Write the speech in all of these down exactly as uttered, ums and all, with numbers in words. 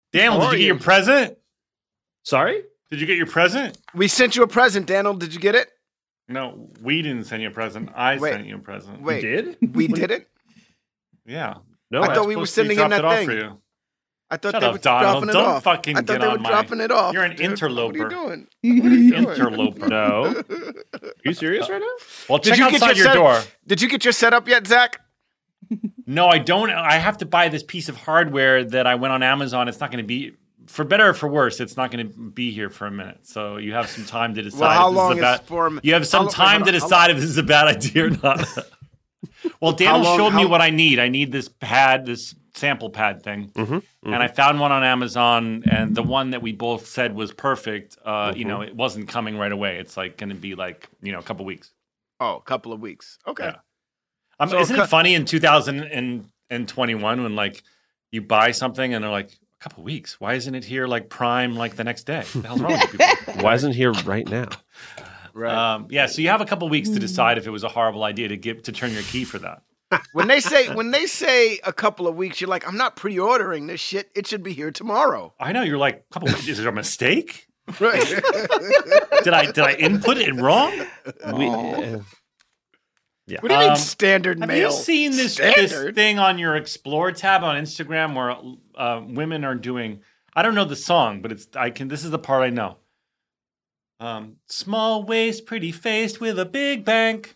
Daniel, did you get your present? Sorry? Did you get your present? We sent you a present, Daniel. Did you get it? No, we didn't send you a present. I Wait, sent you a present. Wait, You did? we did it? Yeah. No, I thought we were sending in that thing. For you. I thought Shut they up, were Donald. dropping it Don't off. fucking I thought get they on were my- dropping it off. You're an dude. interloper. What are you doing? What are you doing? Interloper. No. Are you serious right now? Well, Did check you outside get your your door. set, Did you get your setup yet, Zach? No, I don't. I have to buy this piece of hardware that I went on Amazon. It's not going to be, for better or for worse, it's not going to be here for a minute. So you have some time to decide. Well, how if this long is a bad, is for a- You have some how- time wait, to hold on. decide if this is a bad idea or not. Well, Daniel long- showed me how- what I need. I need this pad, this sample pad thing. Mm-hmm, mm-hmm. And I found one on Amazon, and the one that we both said was perfect, uh, mm-hmm. you know, it wasn't coming right away. It's like going to be like, you know, a couple weeks. Oh, a couple of weeks. Okay. Yeah. Um, So isn't cu- it funny in two thousand twenty-one when like you buy something and they're like, a couple weeks? Why isn't it here like prime like the next day? What the hell's wrong with people? Why isn't here right now? Right. Um, yeah, so you have a couple weeks to decide if it was a horrible idea to give to turn your key for that. when they say when they say a couple of weeks, you're like, I'm not pre-ordering this shit. It should be here tomorrow. I know you're like, a couple weeks. Is there a mistake? Right. Did I did I input it wrong? We, uh, What do you mean Um, standard Have mail? you seen this, this Standard? thing on your Explore tab on Instagram where uh, women are doing? I don't know the song, but it's I can. This is the part I know. Um, small waist, pretty faced with a big bank.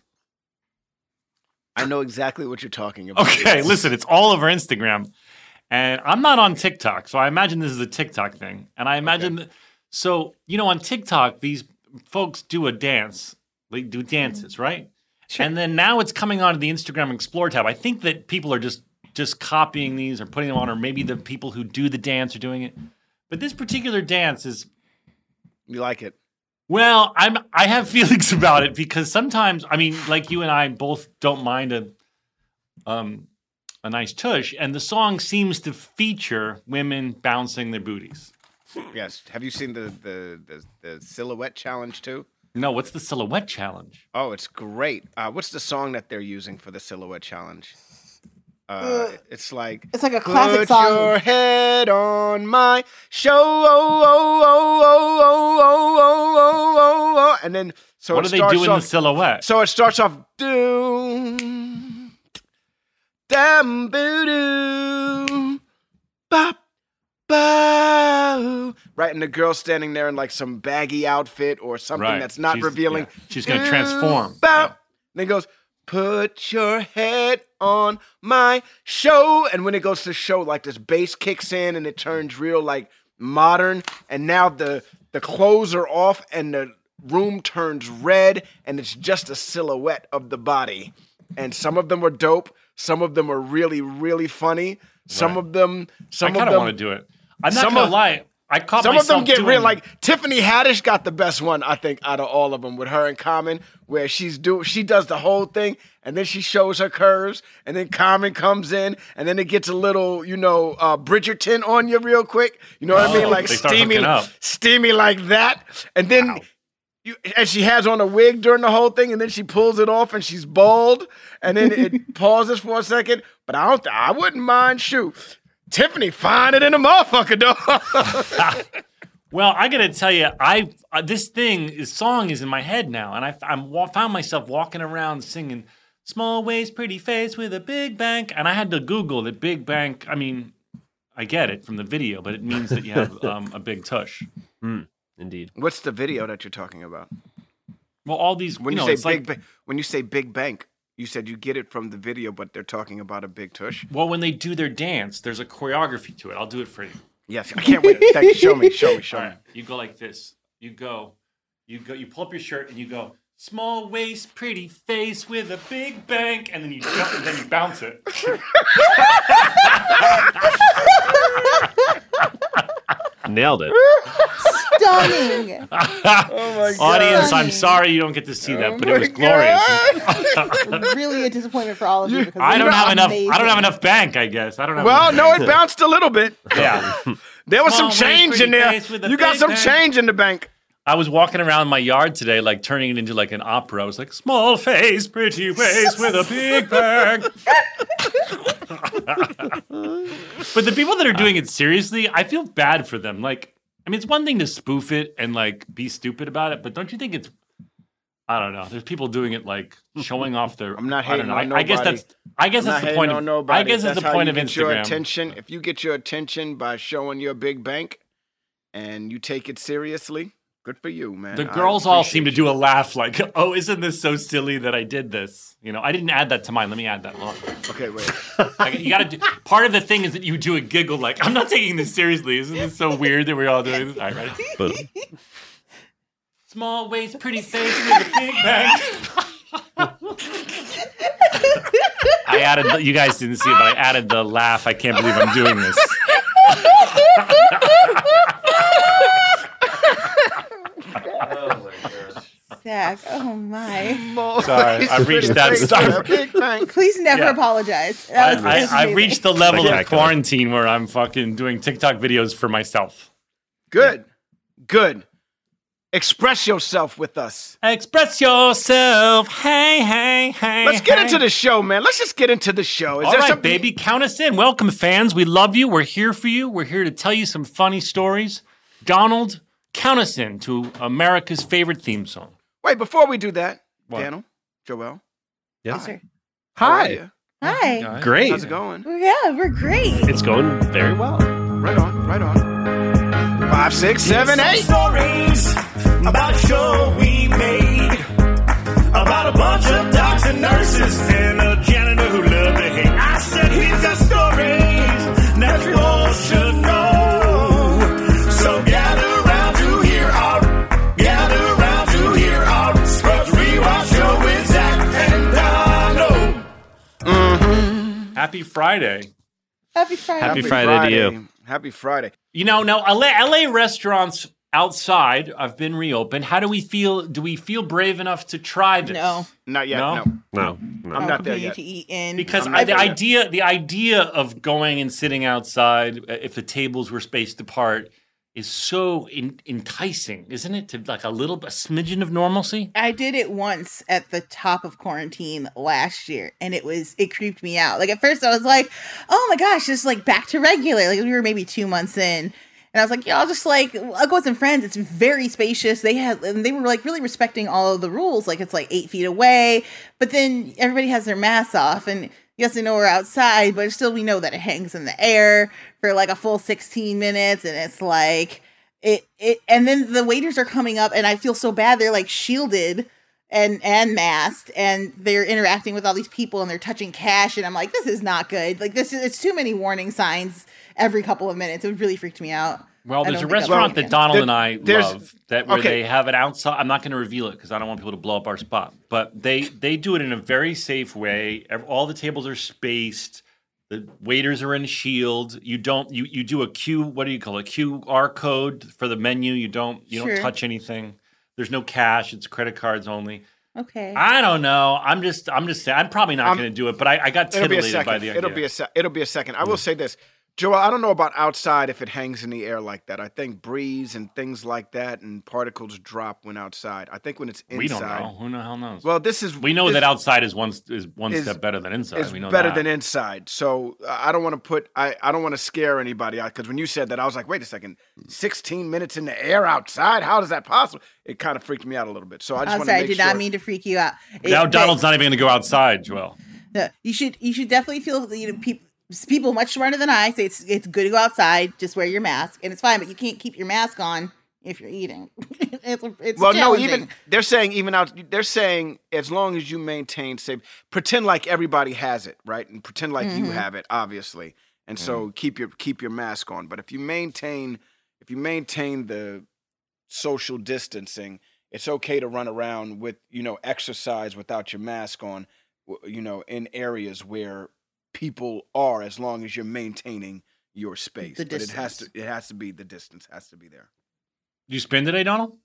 I know exactly what you're talking about. Okay, listen, it's all over Instagram, and I'm not on TikTok, so I imagine this is a TikTok thing. And I imagine, that, so you know, on TikTok, these folks do a dance, they do dances, right? And then now it's coming onto the Instagram Explore tab. I think that people are just just copying these or putting them on, or maybe the people who do the dance are doing it. But this particular dance is, You like it? well, I'm I have feelings about it because sometimes, I mean, like you and I both don't mind a um a nice tush, and the song seems to feature women bouncing their booties. Yes. Have you seen the the the, the silhouette challenge too? No, what's the silhouette challenge? Oh, it's great. Uh, what's the song that they're using for the silhouette challenge? Uh, Uh, it's like It's like a classic put song. your head on my show, oh, oh, oh, oh, oh, oh, oh, oh, oh, oh. And then so What it do they starts do in off, the silhouette? So it starts off doom, dam, boo, doo, bop, bow. Right, and the girl's standing there in like some baggy outfit or something Right. that's not She's- revealing. yeah. She's gonna transform. Bow. Yeah. And it goes, put your head on my show. And when it goes to show, like this bass kicks in and it turns real like modern. And now the the clothes are off and the room turns red and it's just a silhouette of the body. And some of them were dope. Some of them are really, really funny. Some Right. of them, some I of kind of them, want to do it. I'm not some gonna of- lie. I caught some of myself them get doing, real. Like Tiffany Haddish got the best one, I think, out of all of them with her and Common, where she's do she does the whole thing and then she shows her curves, and then Common comes in, and then it gets a little, you know, uh, Bridgerton on you real quick. You know what I mean? Oh, Like they start steamy, hooking up. steamy like that, and then. You, and she has on a wig during the whole thing, and then she pulls it off, and she's bald, and then it pauses for a second. But I don't, I wouldn't mind. Shoot, Tiffany, find it in a motherfucker, dog. Well, I gotta tell you, I uh, this thing, this song is in my head now, and I I'm, wa- found myself walking around singing "Small Waist, Pretty Face with a Big Bank," and I had to Google that big bank. I mean, I get it from the video, but it means that you have um, a big tush. Mm, indeed. What's the video that you're talking about? Well, all these When you, you, know, say it's big, like, ba- when you say big bank, you said you get it from the video, but they're talking about a big tush. well, when they do their dance, there's a choreography to it. I'll do it for you. Yes, I can't wait. Thank you. Show me, show me, show All me. right, you go like this. You go, you go, you pull up your shirt and you go, small waist, pretty face with a big bank, and then you jump and then you bounce it. Nailed it. Stunning. Oh my Audience, I'm sorry you don't get to see that, but it was glorious. Really a disappointment for all of you. Because I these don't are have enough. amazing. I don't have enough bank. I guess I don't have. Well, enough no, bank. it bounced a little bit. Yeah. There was Small some waist, change in pretty there. face with a You got big some bank. change in the bank. I was walking around my yard today, like turning it into like an opera. I was like, small face, pretty waist with a big bank. But the people that are doing it seriously, I feel bad for them. Like, I mean, it's one thing to spoof it and like be stupid about it, but don't you think it's? I don't know. There's people doing it like showing off their. I'm not I don't hating know. on I, I guess nobody. that's. I guess I'm that's not the point hating of. on nobody. I guess that's, that's the how point you of get your Instagram. attention. If you get your attention by showing your big bank, and you take it seriously, good for you, man. The I girls all appreciate seem to you. do a laugh, like, "Oh, isn't this so silly that I did this?" You know, I didn't add that to mine. Let me add that. Hold on. Okay, wait. Like, you got to do. Part of the thing is that you do a giggle, like, "I'm not taking this seriously. Isn't this so weird that we're all doing this?" All right, ready? Boom. Small waist, pretty face with a big bang. I added. The, you guys didn't see it, but I added the laugh. I can't believe I'm doing this. Zach, oh my. Sorry, I've reached that start. Big bank. Please never Yeah. apologize. I, That was I, just I've amazing. reached the level of Spectacular. quarantine where I'm fucking doing TikTok videos for myself. Good, good. Express yourself with us. Express yourself. Hey, hey, hey. Let's get hey. into the show, man. Let's just get into the show. Is All there right, something- baby, count us in. Welcome, fans. We love you. We're here for you. We're here to tell you some funny stories. Donald, count us in to America's favorite theme song. Wait, before we do that, What? Daniel, Joel, Yeah. Yes, sir. how are Hi. you? Hi. Guys. Great. How's it going? Yeah, we're great. It's going very well. Right on, right on. Five, six, seven, eight. Stories about a show we made about a bunch of docs and nurses and a janitor who loved to hate. I said he's got stories that you all should know. So gather round to hear our, gather round to hear our Scrubs Rewatch show with Zach and Donald. Happy Friday. Happy Friday. Happy Friday to you. Happy Friday. You know, now L A, L A restaurants outside have been reopened. How do we feel? Do we feel brave enough to try this? No. Not yet. No? No, No. no. I'm not there Continue yet. to eat in. Because I'm I, not the there yet. idea, the idea of going and sitting outside, uh, if the tables were spaced apart, is so in, enticing, isn't it? To like a little, a smidgen of normalcy. I did it once at the top of quarantine last year, and it was it creeped me out. Like at first, I was like, "Oh my gosh, just like back to regular." Like we were maybe two months in, and I was like, "Yeah, I'll just like I'll go with some friends." It's very spacious. They had and they were like really respecting all of the rules. Like it's like eight feet away, but then everybody has their masks off, and yes, they know we're outside, but still we know that it hangs in the air for like a full sixteen minutes, and it's like. It, it and then the waiters are coming up and I feel so bad. They're like shielded and and masked and they're interacting with all these people and they're touching cash and I'm like, this is not good. Like this is it's too many warning signs every couple of minutes. It really freaked me out. Well, I there's a don't think I'll restaurant do it that again. Donald There- and I there's- love that where okay. they have it outside. I'm not going to reveal it because I don't want people to blow up our spot. But they they do it in a very safe way. Ev- All the tables are spaced. The waiters are in a shield. You don't you you do a Q what do you call it? Q R code for the menu. You don't you don't Sure. touch anything. There's no cash. It's credit cards only. Okay. I don't know. I'm just I'm just saying. I'm probably not Um, going to do it. But I, I got It'll be a titillated second. by the idea. It'll be a se- it'll be a second. I will say this, Joel. I don't know about outside if it hangs in the air like that. I think breeze and things like that and particles drop when outside. I think when it's inside. we don't know. Who the hell knows? Well, this is we know this that outside is one is one is- step better than inside. is we know better that. than inside. So uh, I don't want to put I, I don't want to scare anybody out because when you said that I was like, wait a second, sixteen minutes in the air outside. How is that possible? It kind of freaked me out a little bit. So I just I'm want to sorry, I make did sure. not mean to freak you out. It- Now but- Donald's not even going to go outside, Joel. No, you should you should definitely feel you know people people much smarter than I say it's it's good to go outside, just wear your mask and it's fine, but you can't keep your mask on if you're eating. it's it's Well, no, challenging. even they're saying even out. They're saying as long as you maintain safe, pretend like everybody has it, right, and pretend like you Mhm. have it, obviously, and so keep your keep your mask on. But if you maintain if you maintain the social distancing, it's okay to run around with you know exercise without your mask on, w- you know, in areas where people are, as long as you're maintaining your space. The but it has to distance. it has to be the distance has to be there. Did you spin today, Donald?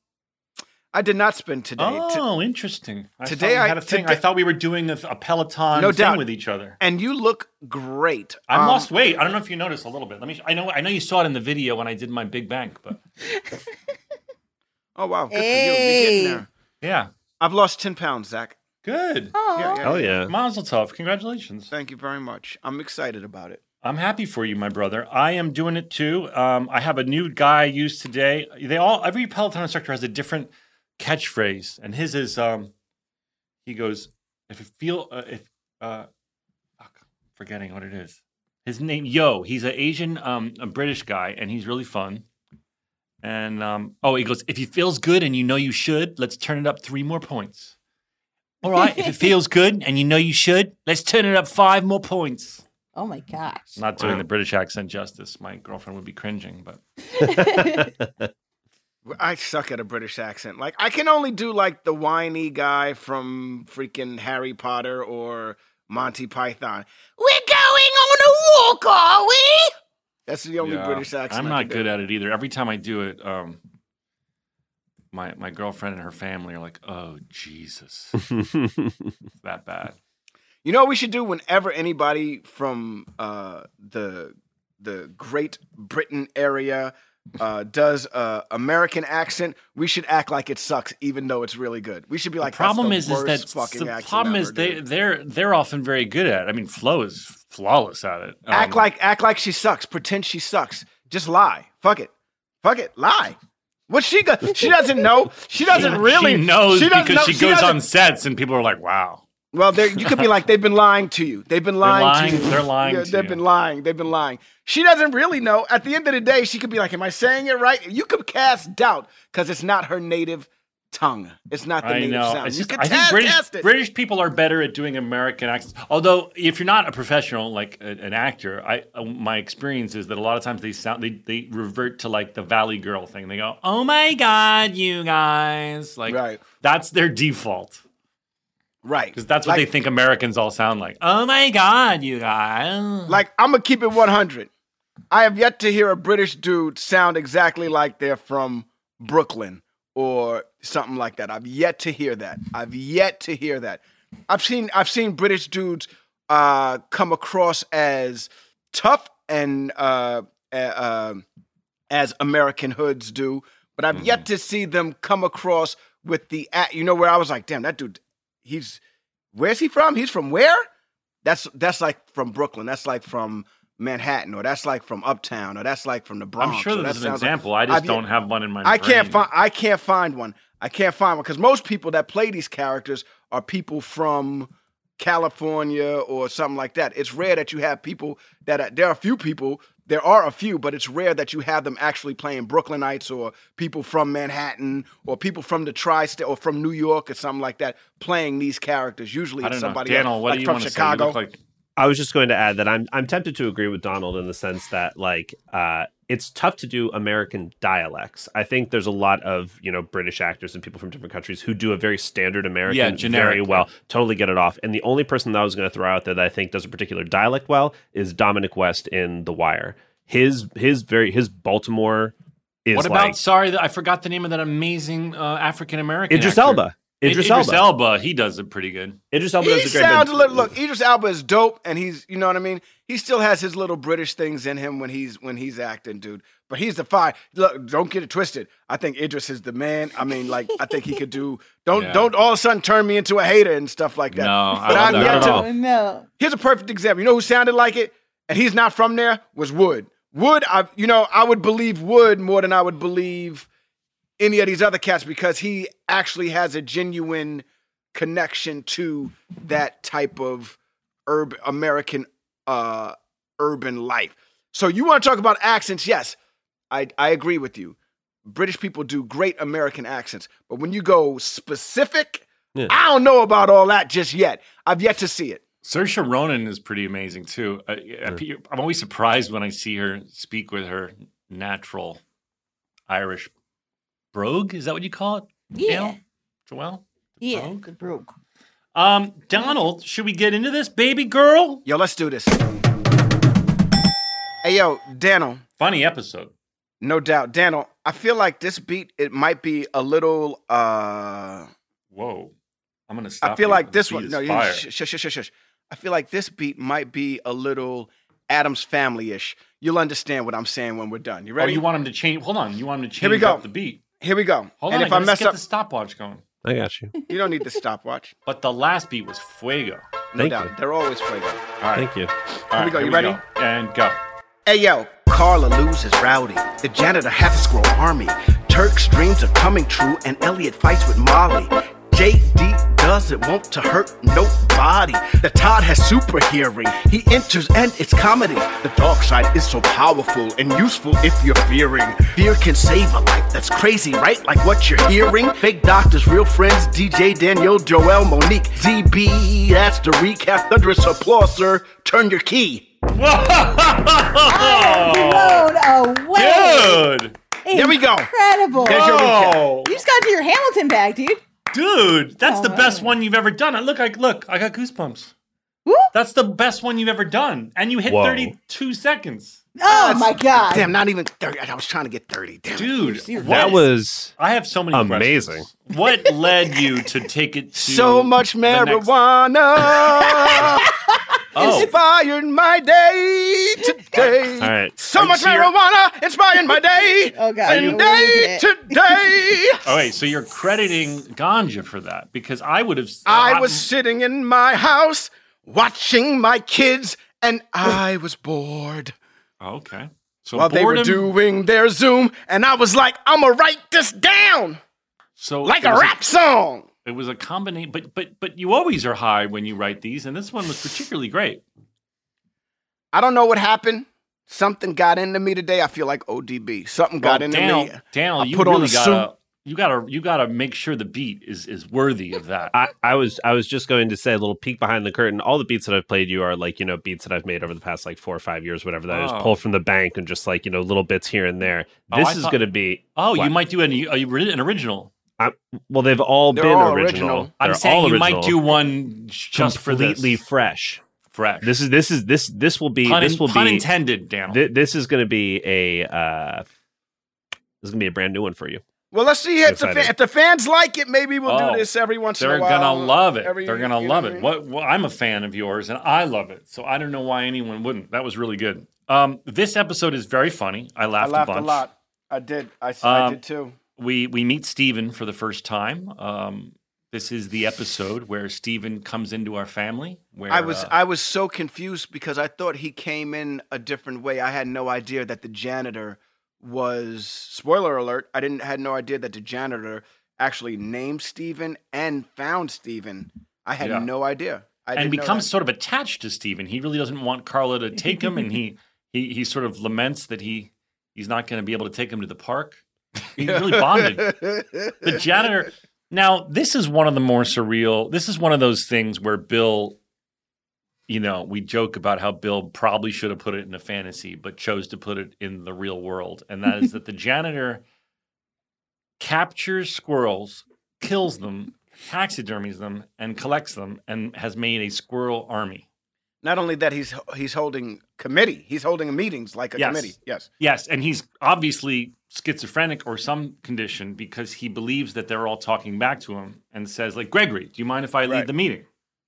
I did not spend today. To- Oh, interesting. I Today thought we I- had a thing. today- I thought we were doing a, a Peloton No thing doubt. with each other. and you look great. I Um, lost weight. I don't know if you noticed a little bit. Let me. I know. I know you saw it in the video when I did my big bank, but Oh wow, good for you. You're Hey. getting there. yeah. I've lost ten pounds, Zach. Good. Oh, Yeah, yeah. Oh yeah. Mazel tov. Congratulations. Thank you very much. I'm excited about it. I'm happy for you, my brother. I am doing it too. Um, I have a new guy I used today. They all every Peloton instructor has a different catchphrase, and his is um, he goes, "If it feel uh, if uh, fuck, forgetting what it is." His name Yo. He's an Asian, um, a British guy, and he's really fun. And um, oh, he goes, "If it feels good and you know you should, let's turn it up three more points." All right. If it feels good and you know you should, let's turn it up five more points. oh my gosh. Not doing Wow. the British accent justice. My girlfriend would be cringing, but I suck at a British accent. Like, I can only do, like, the whiny guy from freaking Harry Potter or Monty Python. We're going on a walk, are we? That's the only yeah, British accent I'm I not can good do. at it either. Every time I do it, um, my my girlfriend and her family are like, "Oh Jesus, it's that bad." You know what we should do whenever anybody from uh, the the Great Britain area uh, does a American accent? We should act like it sucks, even though it's really good. We should be like, The problem that's is, the is worst that fucking the accent problem ever, is they dude. they're they're often very good at it. I mean, Flo is flawless at it. Um, act like act like she sucks. Pretend she sucks. Just lie. Fuck it. Fuck it. Lie. What she got? She doesn't know. She doesn't she, really she knows she doesn't because know- she goes doesn't- on sets and people are like, "Wow." Well, there you could be like they've been lying to you. They've been lying, lying- to you. they're lying Yeah, to they've you. been lying. They've been lying. She doesn't really know. At the end of the day, she could be like, "Am I saying it right?" You could cast doubt because it's not her native tongue. It's not the I native know. sound. It's you just, could I think test, British, test it. British people are better at doing American accents. Although, if you're not a professional, like a, an actor, I uh, my experience is that a lot of times they sound they, they revert to like the Valley Girl thing. They go, "Oh my God, you guys!" Like Right. that's their default Right. because that's what like, they think Americans all sound like. Oh my God, you guys! Like, I'm going to keep it one hundred. I have yet to hear a British dude sound exactly like they're from Brooklyn or something like that. I've yet to hear that. I've yet to hear that. I've seen I've seen British dudes uh, come across as tough and uh, uh, uh, as American hoods do, but I've yet to see them come across with the a- you know where I was like, damn, that dude, he's where's he from? He's from where? That's that's like from Brooklyn. That's like from Manhattan, or that's like from Uptown, or that's like from the Bronx. I'm sure or there's that an sounds like- example. I just I've- don't have one in my. I can't brain. find. I can't find one. I can't find one because most people that play these characters are people from California or something like that. It's rare that you have people that are, there are a few people. There are a few, but it's rare that you have them actually playing Brooklynites or people from Manhattan or people from the tri-state or from New York or something like that playing these characters. Usually I it's don't know, somebody Daniel. else, What like do you from want to Chicago. say? You look like I was just going to add that I'm I'm tempted to agree with Donald in the sense that like uh, it's tough to do American dialects. I think there's a lot of you know British actors and people from different countries who do a very standard American Yeah, generic, very well, totally get it off. And the only person that I was going to throw out there that I think does a particular dialect well is Dominic West in The Wire. His his very his Baltimore is what about? like Sorry, I forgot the name of that amazing uh, African American. Idris actor. Elba. Idris, Idris Elba. Elba. He does it pretty good. Idris Elba He does a great. sounds but- a little. Look, Idris Elba is dope, and he's, you know what I mean. He still has his little British things in him when he's when he's acting, dude. But he's the fire. Look, don't get it twisted. I think Idris is the man. I mean, like, I think he could do. Don't Yeah. don't all of a sudden turn me into a hater and stuff like that. No, I but love I've that. yet Not to. at all. Oh, no. Here's a perfect example. You know who sounded like it, and he's not from there? Was Wood. Wood. I you know I would believe Wood more than I would believe any of these other cats because he actually has a genuine connection to that type of urban American uh, urban life. So you want to talk about accents? Yes, I I agree with you. British people do great American accents, but when you go specific, Yeah. I don't know about all that just yet. I've yet to see it. Saoirse Ronan is pretty amazing too. Uh, I- I'm always surprised when I see her speak with her natural Irish brogue. Is that what you call it? Yeah. Gail? Joelle? Yeah. Brogue? The broke. Um, Donald, should we get into this, baby girl? Yo, let's do this. Hey, yo, Daniel. Funny episode. No doubt. Daniel, I feel like this beat, it might be a little, uh, Whoa. I'm gonna stop. I feel you. like The this beat one, is no, you, fire. sh- sh- sh- sh- sh- I feel like this beat might be a little Adam's Family-ish. You'll understand what I'm saying when we're done. You Oh, ready? you want him to change? Hold on. You want him to change Here we go. up the beat? Here we go. Hold and on. if I I gotta mess get up, the stopwatch going. I got you. You don't need the stopwatch. But the last beat was fuego. No Thank doubt. you. They're always fuego. All right. Thank you. All Here we go. here You ready? go. And go. Hey yo, Carla loses Rowdy. The janitor has a squirrel army. Turk's dreams are coming true, and Elliot fights with Molly. J D doesn't want to hurt nobody. The Todd has super hearing. He enters and it's comedy. The dark side is so powerful and useful if you're fearing. Fear can save a life. That's crazy, right? Like what you're hearing. Fake doctors, real friends. D J, Daniel, Joel, Monique, Z B. That's the recap. Thunderous applause, sir. Turn your key. Blown away. Dude. There we go. Incredible. There's your recap. Oh, You just got to do your Hamilton bag, dude. dude, that's Oh, the best man. one you've ever done. I look, I look, I got goosebumps. Woo. That's the best one you've ever done, and you hit Whoa. thirty-two seconds, Oh my god. Damn, not even thirty. I was trying to get thirty. Damn it. dude. You're- what- That was I have so many amazing. questions. What led you to take it to So much the next- marijuana Oh, inspired my day today. all right. So much So you're- marijuana inspired my day. Oh god. And you're day losing it. today. oh wait, so you're crediting ganja for that because I would have. I was sitting in my house watching my kids, and I was bored Oh, okay. So while they were boredom- doing their Zoom, and I was like, I'm gonna write this down so like it a was rap song. It was a combination, but but but you always are high when you write these, and this one was particularly great. I don't know what happened. Something got into me today. I feel like O D B. Something got Well, into Daniel, me. Daniel, I you put on really a gotta, you gotta, you gotta make sure the beat is is worthy of that. I, I was I was just going to say a little peek behind the curtain. All the beats that I've played you are like, you know, beats that I've made over the past like four or five years, whatever that is, Oh. pulled from the bank and just like, you know, little bits here and there. Oh, This I is thought- going to be oh, you what? might do an, a, an original. I, well, they've all They're been all original. original. I'm They're saying all you original, might do one just for completely this. fresh. Fresh. This is this is this this will be pun, this will pun be intended, Daniel. thi- this is going to be a uh, this is going to be a brand new one for you. Well, let's see if the, Excited. fa- if the fans like it. Maybe we'll Oh, do this every once in They're a while. gonna love it. Every- They're gonna you know love what I it. mean? What, well, I'm a fan of yours, and I love it. So I don't know why anyone wouldn't. That was really good. Um, this episode is very funny. I I laughed, laughed a a bunch. lot. I did. I, I Um, did too. We we meet Steven for the first time. Um, this is the episode where Steven comes into our family. Where I was uh, I was so confused because I thought he came in a different way. I had no idea that the janitor was spoiler alert. I didn't had no idea that the janitor actually named Steven and found Steven. I had Yeah. no idea. I and didn't know becomes that. sort of attached to Steven. He really doesn't want Carla to take him, and he he he sort of laments that he he's not going to be able to take him to the park. He really bonded. The janitor. Now, this is one of the more surreal. This is one of those things where Bill, you know, we joke about how Bill probably should have put it in a fantasy, but chose to put it in the real world. And that is that the janitor captures squirrels, kills them, taxidermies them, and collects them, and has made a squirrel army. Not only that, he's he's holding committee. He's holding meetings like a Yes. committee. Yes. Yes, and he's obviously schizophrenic or some condition because he believes that they're all talking back to him and says, like, Gregory, do you mind if I lead Right. the meeting?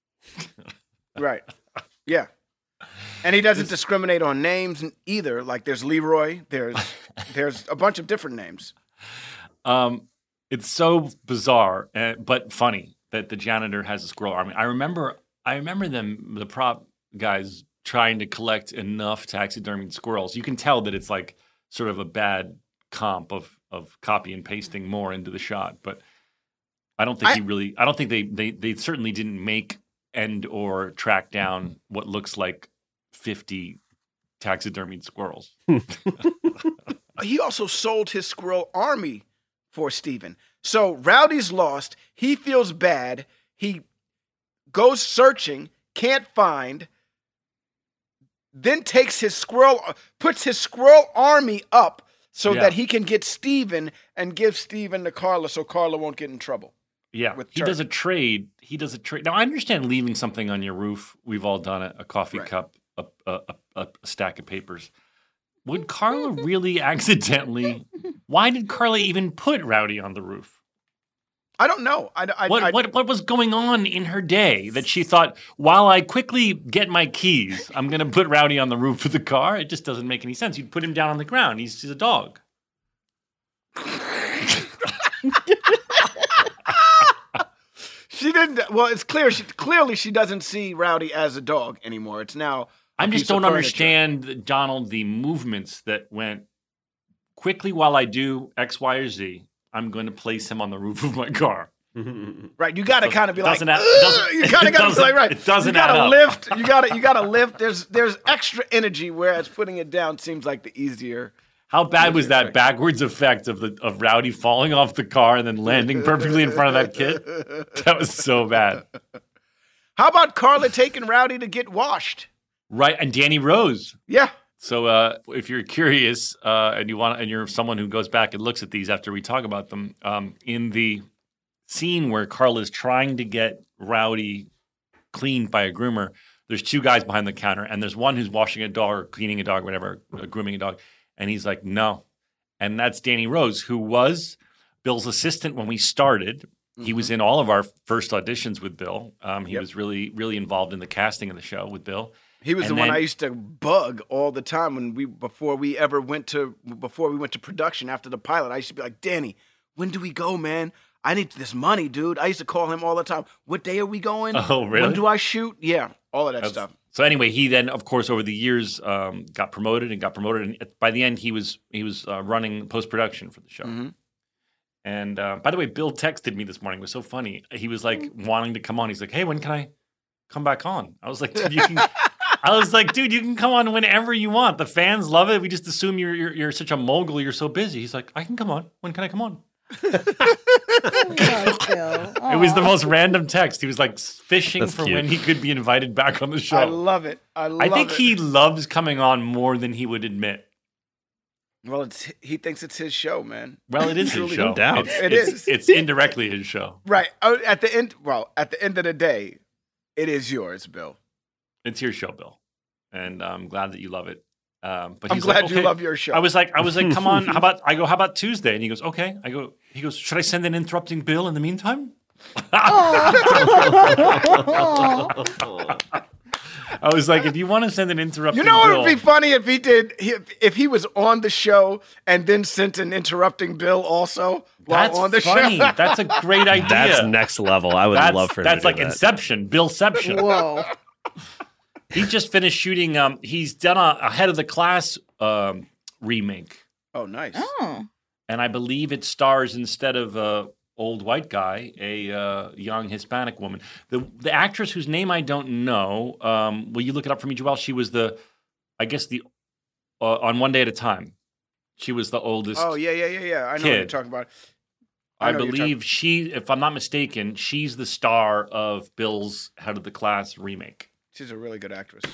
Right. Yeah. And he doesn't discriminate on names either. Like there's Leroy. There's there's a bunch of different names. Um, it's so bizarre, uh, but funny that the janitor has a squirrel army. I remember, I remember them, the prop guys, trying to collect enough taxidermied squirrels. You can tell that it's like sort of a bad comp of of copy and pasting more into the shot, but I don't think I- he really. I don't think they they they certainly didn't make and or track down what looks like fifty taxidermied squirrels. He also sold his squirrel army for Steven. So Rowdy's lost. He feels bad. He goes searching, can't find, then takes his squirrel, puts his squirrel army up so Yeah. that he can get Steven and give Steven to Carla so Carla won't get in trouble. Yeah, With he Turk. does a trade. He does a trade. Now I understand leaving something on your roof. We've all done it. A coffee Right. cup, a, a, a, a stack of papers. Would Carla really accidentally? Why did Carla even put Rowdy on the roof? I don't know. I, I, What I, what what was going on in her day that she thought, while I quickly get my keys, I'm going to put Rowdy on the roof of the car? It just doesn't make any sense. You'd put him down on the ground. He's, he's a dog. she didn't. Well, it's clear. She clearly she doesn't see Rowdy as a dog anymore. It's now. I just piece of don't furniture. understand, Donald, the movements that went quickly while I do X, Y, or Z. I'm going to place him on the roof of my car. Right, you got to kind of be like, Doesn't add- "Ugh," doesn't- you kind it of got to be doesn't- like, right, it doesn't you got add to up. lift, you got to, you got to lift. There's, there's extra energy, whereas putting it down seems like the easier. How bad was that Right. backwards effect of the of Rowdy falling off the car and then landing perfectly in front of that kid? That was so bad. How about Carla taking Rowdy to get washed? Right, and Danny Rose. Yeah, So uh, if you're curious uh, and you want, and you're someone who goes back and looks at these after we talk about them, um, in the scene where Carla's trying to get Rowdy cleaned by a groomer, there's two guys behind the counter, and there's one who's washing a dog or cleaning a dog, whatever, uh, grooming a dog, and he's like, no. And that's Danny Rose, who was Bill's assistant when we started. Mm-hmm. He was in all of our first auditions with Bill. Um, he Yep. was really, really involved in the casting of the show with Bill. he was And the one then- I used to bug all the time when we before we ever went to before we went to production after the pilot. I used to be like, Danny, when do we go, man? I need this money, dude. I used to call him all the time. What day are we going? Oh, really? When do I shoot? Yeah, all of that That's- stuff. So anyway, he then, of course, over the years, um, got promoted and got promoted, and by the end, he was he was uh, running post production for the show. Mm-hmm. And uh, by the way, Bill texted me this morning. It was so funny. He was like wanting to come on. He's like, "Hey, when can I come back on?" I was like, "Dude, you can." I was like, "Dude, you can come on whenever you want. The fans love it. We just assume you're you're, you're such a mogul. You're so busy." He's like, "I can come on. When can I come on?" Oh, Bill. It was the Aw. most random text. He was like fishing That's for cute. when he could be invited back on the show. I love it. I love I think it. he loves coming on more than he would admit. Well, it's he thinks it's his show, man. Well, it is his Truly, show. no doubt. It's, It it's, is. It's indirectly his show. Right. Oh, at the end, well, at the end of the day, it is yours, Bill. It's your show, Bill, and I'm glad that you love it. Um, but I'm he's glad like, you okay. love your show. I was like, I was like, come on, how about I go? How about Tuesday? And he goes, okay. I go. He goes, should I send an interrupting Bill in the meantime? I was like, if you want to send an interrupting You know what Bill, would be funny if he did he, if he was on the show and then sent an interrupting Bill also while that's on the funny. show. That's a great idea. That's next level. I would That's, love for him that's to like do that. Inception, Billception. Whoa. He just finished shooting. Um, he's done a, a Head of the Class um, remake, Oh, nice. Oh. and I believe it stars, instead of a old white guy, a uh, young Hispanic woman. The the actress whose name I don't know. Um, will you look it up for me, Joelle? She was the, I guess the, uh, on One Day at a Time. She was the oldest. Oh, yeah, yeah, yeah, yeah. I know what Kid. you're talking about. I, know what you're believe she, if I'm not mistaken, she's the star of Bill's Head of the Class remake. She's a really good actress.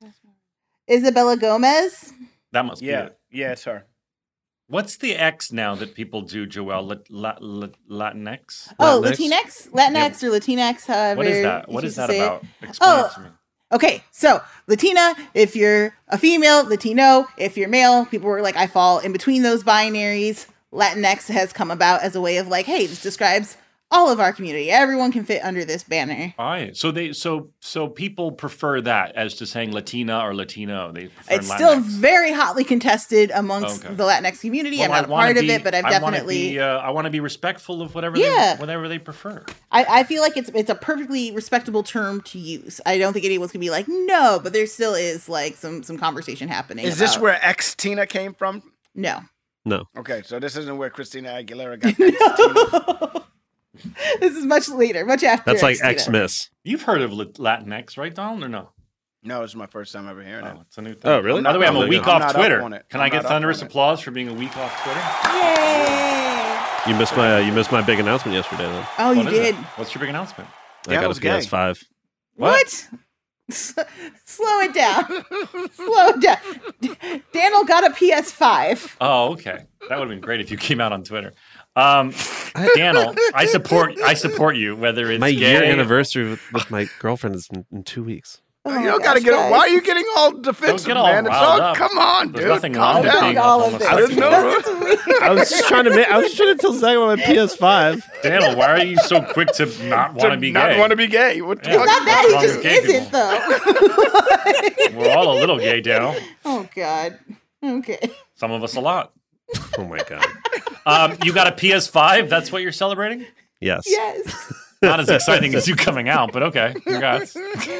Isabella Gomez? That must be Yeah, it. yeah, it's her. What's the X now that people do, Joelle? La, la, la, Latinx? Oh, Latinx? Latinx? Latinx or Latinx, however. What is that? you What is choose that to say it. about? Explain Oh. it to me. Okay, so Latina, if you're a female, Latino, if you're male, people were like, I fall in between those binaries. Latinx has come about as a way of like, hey, this describes all of our community. Everyone can fit under this banner. All right. So they so so people prefer that as to saying Latina or Latino. They prefer It's Latinx. still very hotly contested amongst Okay. the Latinx community. Well, I'm not I a wanna part of be- it, but I've I wanna definitely. Be, uh, I want to be respectful of whatever Yeah. they whatever they prefer. I, I feel like it's it's a perfectly respectable term to use. I don't think anyone's gonna be like, no, but there still is like some some conversation happening. Is this about- where X Tina came from? No. No. Okay, so this isn't where Christina Aguilera got X Tina. This is much later, much after. That's like Xtina. X Miss. You've heard of Lat- Latinx, right, Donald, or no? No, this is my first time ever hearing it. Oh, it's a new thing. Oh, really? By the way, I'm a Oh, week good. I'm off not up Twitter. on it. Can I'm I get not up thunderous on it. applause for being a week off Twitter? Yay! You missed my uh, you missed my big announcement yesterday. Then Oh, you What is did. it? What's your big announcement? I Yeah, it got was a gay. P S five. What? Slow it down. Slow it down. Daniel got a P S five. Oh, okay. That would have been great if you came out on Twitter. Um, Daniel, I support I support you, whether it's My gay year anniversary with, with my girlfriend is in, in two weeks. Oh you my don't gotta gosh, get. guys. Why are you getting all defensive, get all man? It's riled all, up. come on, There's dude. nothing Calm wrong with down. being a all of this. There's no- I was just trying to make, I was trying to tell Zach about my P S five. Daniel, why are you so quick to not want to be not gay? want to be gay. What the Yeah. fuck? Not that What's he wrong just with gay isn't, people? though. We're all a little gay, Daniel. Oh God. Okay. Some of us a lot. Oh my god. Um, you got a P S five? That's what you're celebrating? Yes. Yes. Not as exciting as you coming out, but okay. Congrats.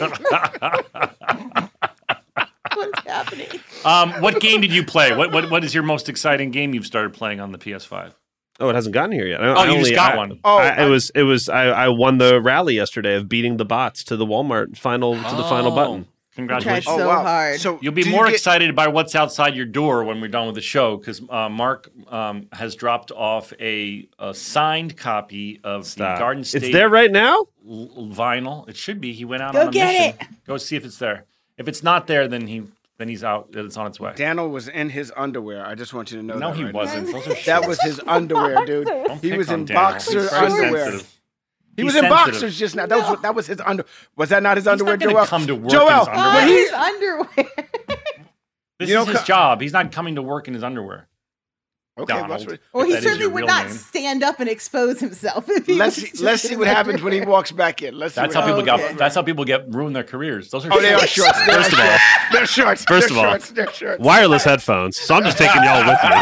What's happening? Um, what game did you play? What, what What is your most exciting game you've started playing on the P S five? Oh, it hasn't gotten here yet. I, Oh, I you only, just got I- one. Oh, I, I- it was it was I, I won the rally yesterday of beating the bots to the Walmart final to the final Oh, button. Congratulations. tried so hard. So You'll be do more you get- excited by what's outside your door when we're done with the show because uh, Mark um, has dropped off a, a signed copy of Stop. the Garden State It's there right now. l- vinyl. It should be. He went out Go on a get mission. Go see if it's there. If it's not there, then he then he's out. It's on its way. Daniel was in his underwear. I just want you to know No, that. he right wasn't. now. Those are That shorts. was his underwear, dude. Don't He pick was on in Daniel. boxer He's very underwear. sensitive. He He's was in sensitive. boxers just now. That was what, that was his under. Was that not his underwear, not gonna Joel? come to work in Joel, his underwear. when Oh, he his underwear. This You is know, his co- job. He's not coming to work in his underwear. okay, Donald. let's, re- Well, If he that is certainly your would real not name. stand up and expose himself. If he let's was see, just let's in see his what happens when he underwear. walks back in. Let's see. That's what how people happens. Okay. get. That's how people get ruin their careers. Those are. Oh, they are shorts. shorts. They First are of all- shorts. They're shorts. First They're of all- shorts. They're shorts. Wireless headphones. So I'm just taking y'all with me.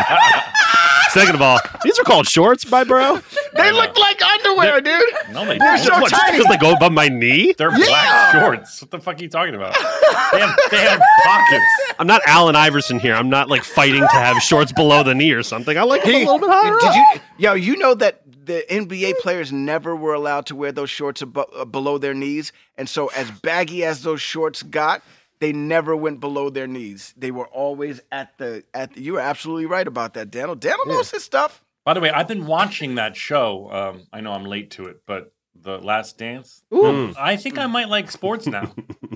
Second of all, these are called shorts, my bro. They look like underwear, dude. No, they They're don't. so What, just tiny. because they go above my knee? They're Yeah. black shorts. What the fuck are you talking about? They have, they have pockets. I'm not Allen Iverson here. I'm not like fighting to have shorts below the knee or something. I like them a He- little bit higher did up. you, yo, you know that the N B A players never were allowed to wear those shorts abo- uh, below their knees, and so as baggy as those shorts got, they never went below their knees. They were always at the at. The, you were absolutely right about that, Daniel. Daniel knows his stuff. By the way, I've been watching that show. Um, I know I'm late to it, but The Last Dance. Ooh. I think I might like sports now.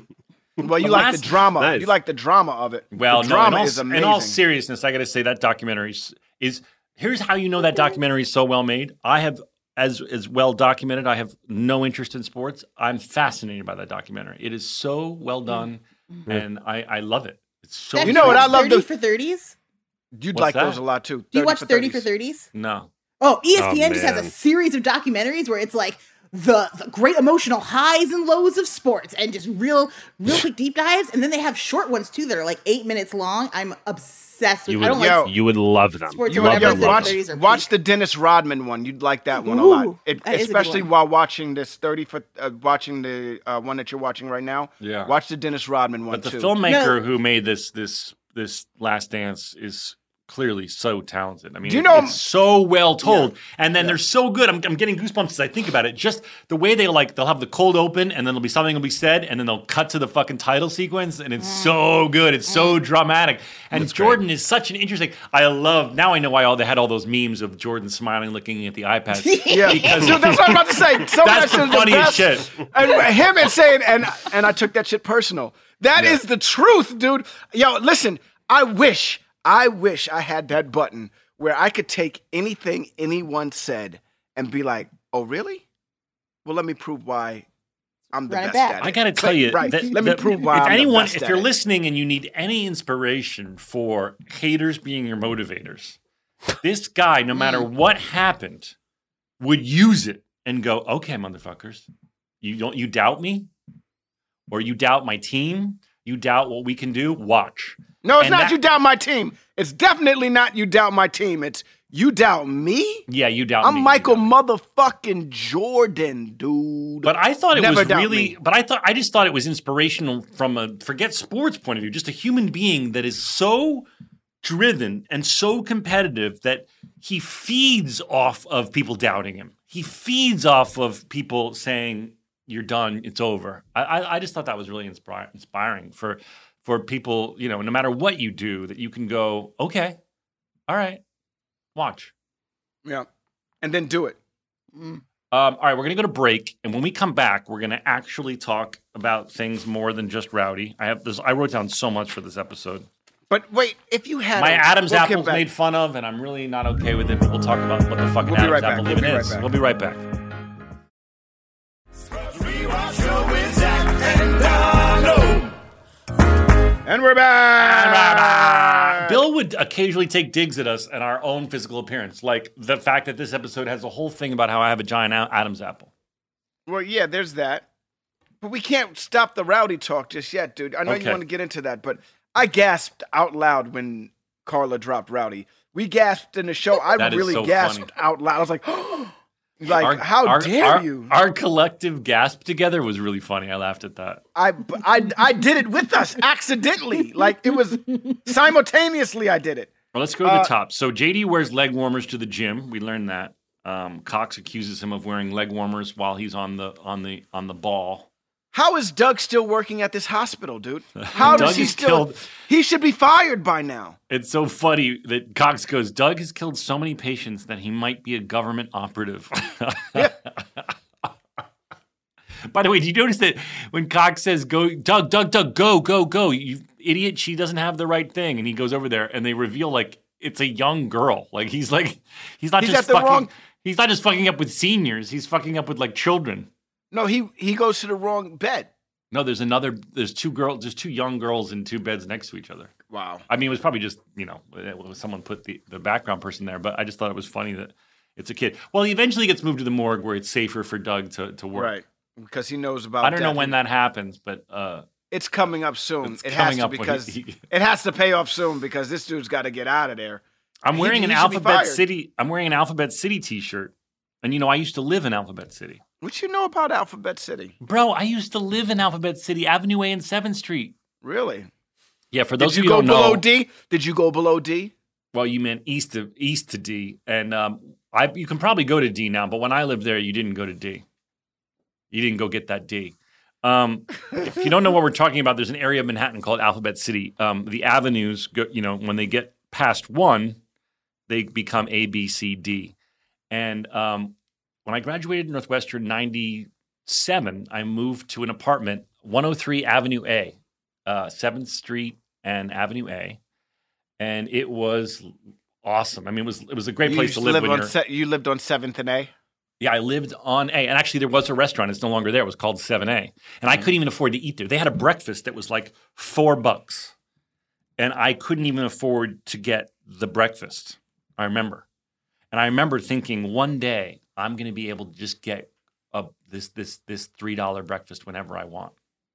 Well, you The like last- the drama. Nice. You like the drama of it. Well, the no, drama in all, is amazing. in all seriousness, I got to say that documentary is, is. Here's how you know that documentary is so well made. I have, as as well documented, I have no interest in sports. I'm fascinated by that documentary. It is so well done, and I, I love it. It's so. That You know what I show, love thirty the- for thirties. You'd What's like that? those a lot too. Do you watch thirty for thirties. thirties? No. Oh, E S P N Oh, just has a man. series of documentaries where it's like the, the great emotional highs and lows of sports and just real, real quick deep dives. And then they have short ones too that are like eight minutes long. I'm obsessed with. You I don't would, Yo. like you would love them. sports You or would whatever. yo, love the them. watch, thirties are watch peak. the Dennis Rodman one. You'd like that one a Ooh, lot, it, that is a good especially one. while watching this thirty for uh, watching the uh, one that you're watching right now. Yeah. watch the Dennis Rodman one But the too. filmmaker who made this this this Last Dance is clearly so talented. I mean, Do you know- it's so well told, and then they're so good. I'm, I'm getting goosebumps as I think about it. Just the way they like, they'll have the cold open, and then there'll be something will be said, and then they'll cut to the fucking title sequence, and it's so good. It's so dramatic. And Jordan is such an interesting. I love now. I know why all they had all those memes of Jordan smiling, looking at the iPad. Yeah, because Dude, that's what I'm about to say. Some That's of the that shit is funniest best. shit. And him and saying, and and I took that shit personal. That is the truth, dude. Yo, listen. I wish, I wish I had that button where I could take anything anyone said and be like, "Oh, really? Well, let me prove why I'm the Run it best back. at it." I got to tell you, right? that- let me that prove why if I'm anyone, the best if at you're it. listening and you need any inspiration for haters being your motivators, this guy, no matter Mm. what happened, would use it and go, "Okay, motherfuckers, you don't you doubt me, or you doubt my team, you doubt what we can do. Watch." No, it's And not that- you doubt my team. It's definitely not you doubt my team. It's you doubt me. Yeah, you doubt I'm me. you Michael doubt me. motherfucking Jordan, dude. But I thought it Never was doubt really. me. But I thought I just thought it was inspirational from a forget sports point of view. Just a human being that is so driven and so competitive that he feeds off of people doubting him. He feeds off of people saying you're done, it's over. I, I, I just thought that was really inspire, inspiring for for people. You know, no matter what you do, that you can go, okay, all right, watch. Yeah. And then do it. Um, all right, we're going to go to break, and when we come back, we're going to actually talk about things more than just Rowdy. I have this. I wrote down so much for this episode. But wait, if you had My a- Adam's we'll get apple's back. made fun of, and I'm really not okay with it. But we'll talk about what the fucking We'll be Adam's right back. apple We'll even be right is. back. We'll be right back. Rewatch Show with Zach and Donald. And we're back. Bill would occasionally take digs at us and our own physical appearance, like the fact that this episode has a whole thing about how I have a giant A- Adam's apple. Well, yeah, there's that. But we can't stop the rowdy talk just yet, dude. I know Okay. you want to get into that, but I gasped out loud when Carla dropped Rowdy. We gasped in the show. I That is really so gasped funny. out loud. I was like, Like, Our- how our- dare our- you? Our collective gasp together was really funny. I laughed at that. I, I, I did it with us accidentally. Like, it was simultaneously I did it. Well, let's go to the Uh, top. So J D wears leg warmers to the gym. We learned that. Um, Cox accuses him of wearing leg warmers while he's on the on the on the ball. How is Doug still working at this hospital, dude? How Doug does he is still? killed. He should be fired by now. It's so funny that Cox goes, Doug has killed so many patients that he might be a government operative. By the way, do you notice that when Cox says, go, Doug, Doug, Doug, go, go, go, you idiot, she doesn't have the right thing. And he goes over there and they reveal like it's a young girl. Like he's like, he's not He's just at the fucking, wrong- he's not just fucking up with seniors. He's fucking up with like children. No, he he goes to the wrong bed. No, there's another, there's two girls, there's two young girls in two beds next to each other. Wow. I mean, it was probably just, you know, it was someone put the, the background person there, but I just thought it was funny that it's a kid. Well, he eventually gets moved to the morgue where it's safer for Doug to, to work. Right. Because he knows about. I don't know death. when that happens, but uh, It's coming up soon. It's It coming has to up when because he- it has to pay off soon because this dude's got to get out of there. I'm He- wearing he an should be Alphabet fired. City. I'm wearing an Alphabet City T-shirt, and you know I used to live in Alphabet City, What you know about Alphabet City? bro. I used to live in Alphabet City, Avenue A and Seventh Street. Really? Yeah, for those Did of you you go who below don't know, D? Did you go below D? well, you meant east of east to D, and um, I you can probably go to D now, but when I lived there, you didn't go to D. You didn't go get that D. Um, if you don't know what we're talking about, there's an area of Manhattan called Alphabet City. Um, the avenues, go, you know, when they get past one, they become A, B, C, D. And um, when I graduated Northwestern ninety-seven, I moved to an apartment, one oh three Avenue A, uh, seventh Street and Avenue A, and it was awesome. I mean, it was it was a great You place used to to live live when on you're. se- you lived on seventh and A? Yeah, I lived on A, and actually there was a restaurant. It's no longer there. It was called seven A, and I couldn't even afford to eat there. They had a breakfast that was like four bucks, and I couldn't even afford to get the breakfast. I remember, and I remember thinking one day I'm going to be able to just get a, this this this three dollar breakfast whenever I want.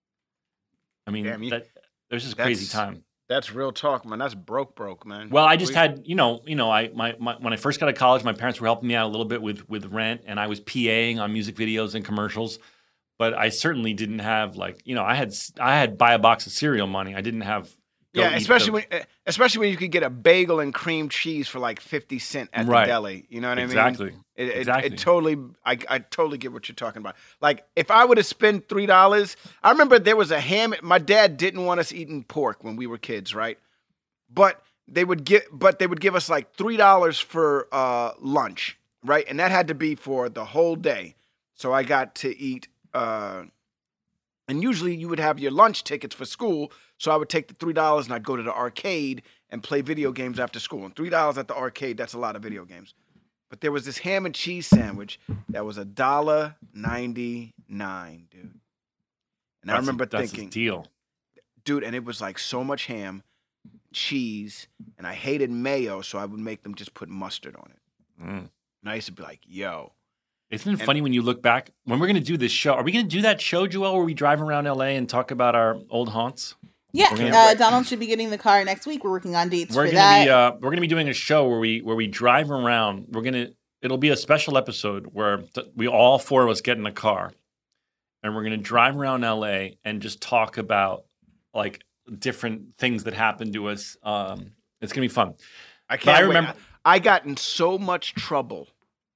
I mean, Damn, you- that there's just crazy that's- time. That's real talk, man. That's broke, broke, man. Well, I just We- had, you know, you know, I my, my when I first got to college, my parents were helping me out a little bit with with rent, and I was PAing on music videos and commercials. But I certainly didn't have like, you know, I had I had buy a box of cereal money. I didn't have. go Yeah, eat especially the- when especially when you could get a bagel and cream cheese for like fifty cent at Right. the deli. You know what Exactly. I mean? It, it, Exactly. it totally I, I totally get what you're talking about. Like if I would have spent three dollars, I remember there was a ham. My dad didn't want us eating pork when we were kids, right? But they would get but they would give us like three dollars for uh, lunch, right? And that had to be for the whole day. So I got to eat. Uh, and usually you would have your lunch tickets for school. So I would take the three dollars and I'd go to the arcade and play video games after school. And three dollars at the arcade, that's a lot of video games. But there was this ham and cheese sandwich that was a dollar ninety nine, dude. And I That's a- remember that's a thinking, deal. dude, and it was like so much ham, cheese, and I hated mayo, so I would make them just put mustard on it. Mm. And I used to be like, yo. Isn't it And- funny when you look back? When we're going to do this show, are we going to do that show, Joel, where we drive around L A and talk about our old haunts? Yeah, We're gonna- uh, Donald should be getting the car next week. We're working on dates We're for gonna that. be uh, we're gonna be doing a show where we where we drive around. We're gonna it'll be a special episode where th- we all four of us get in a car, and we're gonna drive around L A and just talk about like different things that happened to us. Um, it's gonna be fun. I can't I wait. remember- I got in so much trouble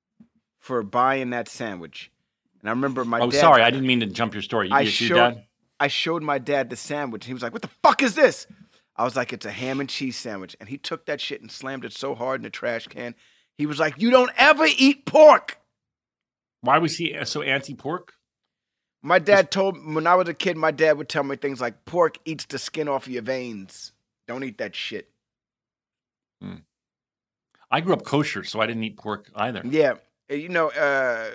for buying that sandwich. And I remember my oh, dad. sorry, I didn't mean to jump your story. I Yes, your showed, dad? I showed my dad the sandwich. He was like, what the fuck is this? I was like, it's a ham and cheese sandwich. And he took that shit and slammed it so hard in the trash can. He was like, you don't ever eat pork. Why was he so anti-pork? My dad told me when I was a kid, my dad would tell me things like pork eats the skin off of your veins. Don't eat that shit. I grew up kosher, so I didn't eat pork either. Yeah. Uh, You know, uh,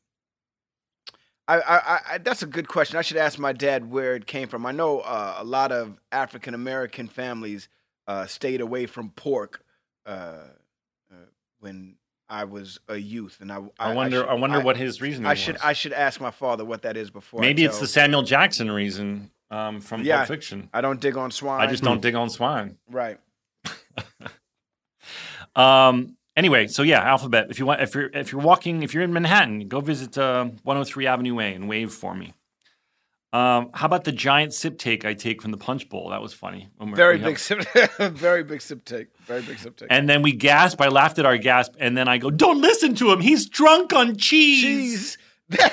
I, I, I, that's a good question. I should ask my dad where it came from. I know uh, a lot of African American families uh, stayed away from pork uh, uh, when I was a youth, and I, I wonder. should- I, wonder I- what his reasoning I was. should I should ask my father what that is before. I Maybe it's tell- the Samuel Jackson reason um, from Yeah. Pulp Fiction. I don't dig on swine. I just don't dig on swine. Right. Um. anyway, so yeah, Alphabet. If you want, if you're if you're walking, if you're in Manhattan, go visit uh, one oh three Avenue A and wave for me. Um, how about the giant sip take I take from the punch bowl? That was funny. When we're- Very we big have- sip. Very big sip take. Very big sip take. And then we gasp. I laughed at our gasp, and then I go, "Don't listen to him. He's drunk on cheese." Jeez.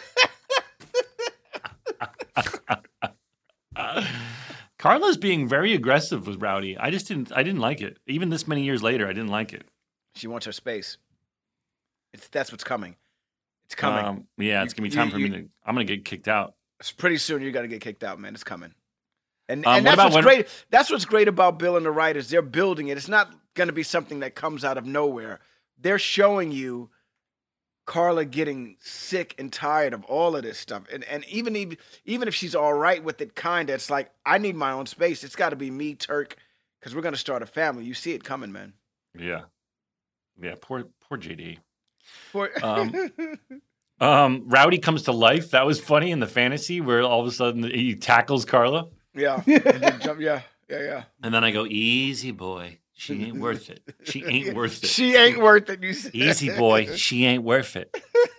Carla's being very aggressive with Rowdy. I just didn't. I didn't like it. Even this many years later, I didn't like it. She wants her space. It's that's what's coming. It's coming. Um, yeah, it's gonna be You- time for you- me to. I'm gonna get kicked out. It's pretty soon you're gonna get kicked out, man. It's coming. And, Um, and what that's about what's when- great. That's what's great about Bill and the writers. They're building it. It's not gonna be something that comes out of nowhere. They're showing you Carla getting sick and tired of all of this stuff. And and even even, even if she's all right with it, kinda, it's like, I need my own space. It's gotta be me, Turk, because we're gonna start a family. You see it coming, man. Yeah, yeah. Poor, poor J D. Boy- Um, Um, Rowdy comes to life. That was funny in the fantasy where all of a sudden he tackles Carla, yeah. And then jump- yeah, yeah, yeah. and then I go, "Easy boy, she ain't worth it. She ain't worth it. She ain't worth it, you said. Easy boy, she ain't worth it."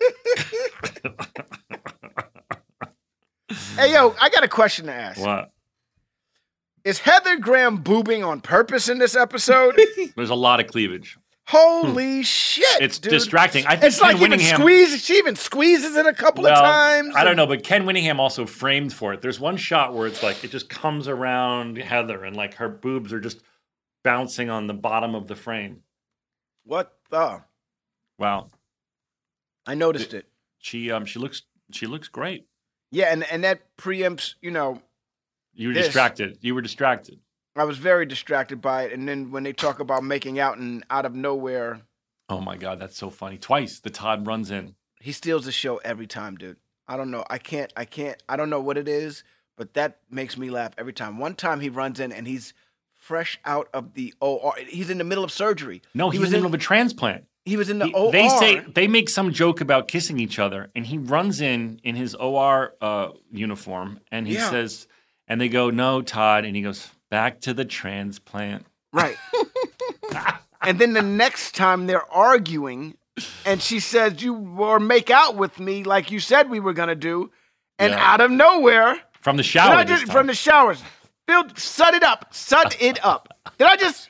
Hey, yo, I got a question to ask. What? Is Heather Graham boobing on purpose in this episode? There's a lot of cleavage. Holy shit! It's dude. distracting. I think It's like Ken even Winningham. squeezes. She even squeezes it a couple Well, of times. I don't know, but Ken Winningham also framed for it. There's one shot where it's like it just comes around Heather and like her boobs are just bouncing on the bottom of the frame. What the? Wow. I noticed it. She um she looks she looks great. Yeah, and and that preempts. You know, You were This. distracted. You were distracted. I was very distracted by it. And then when they talk about making out and out of nowhere, Oh my god, that's so funny. Twice the Todd runs in. he steals the show every time, dude. I don't know. I can't. I can't. I don't know what it is, but that makes me laugh every time. One time he runs in and he's fresh out of the O R. He's in the middle of surgery. No, he, was in the middle of a transplant. He was in the He- O R. They say they make some joke about kissing each other, and he runs in in his O R uh, uniform, and he Yeah. says, and they go, "No, Todd," and he goes, "Back to the transplant." Right. And then the next time they're arguing, and she says, "You or make out with me like you said we were gonna do," and Yeah. out of nowhere, From the did shower. I this just, time. from the showers, Bill, sut it up, sut it up. Did I just?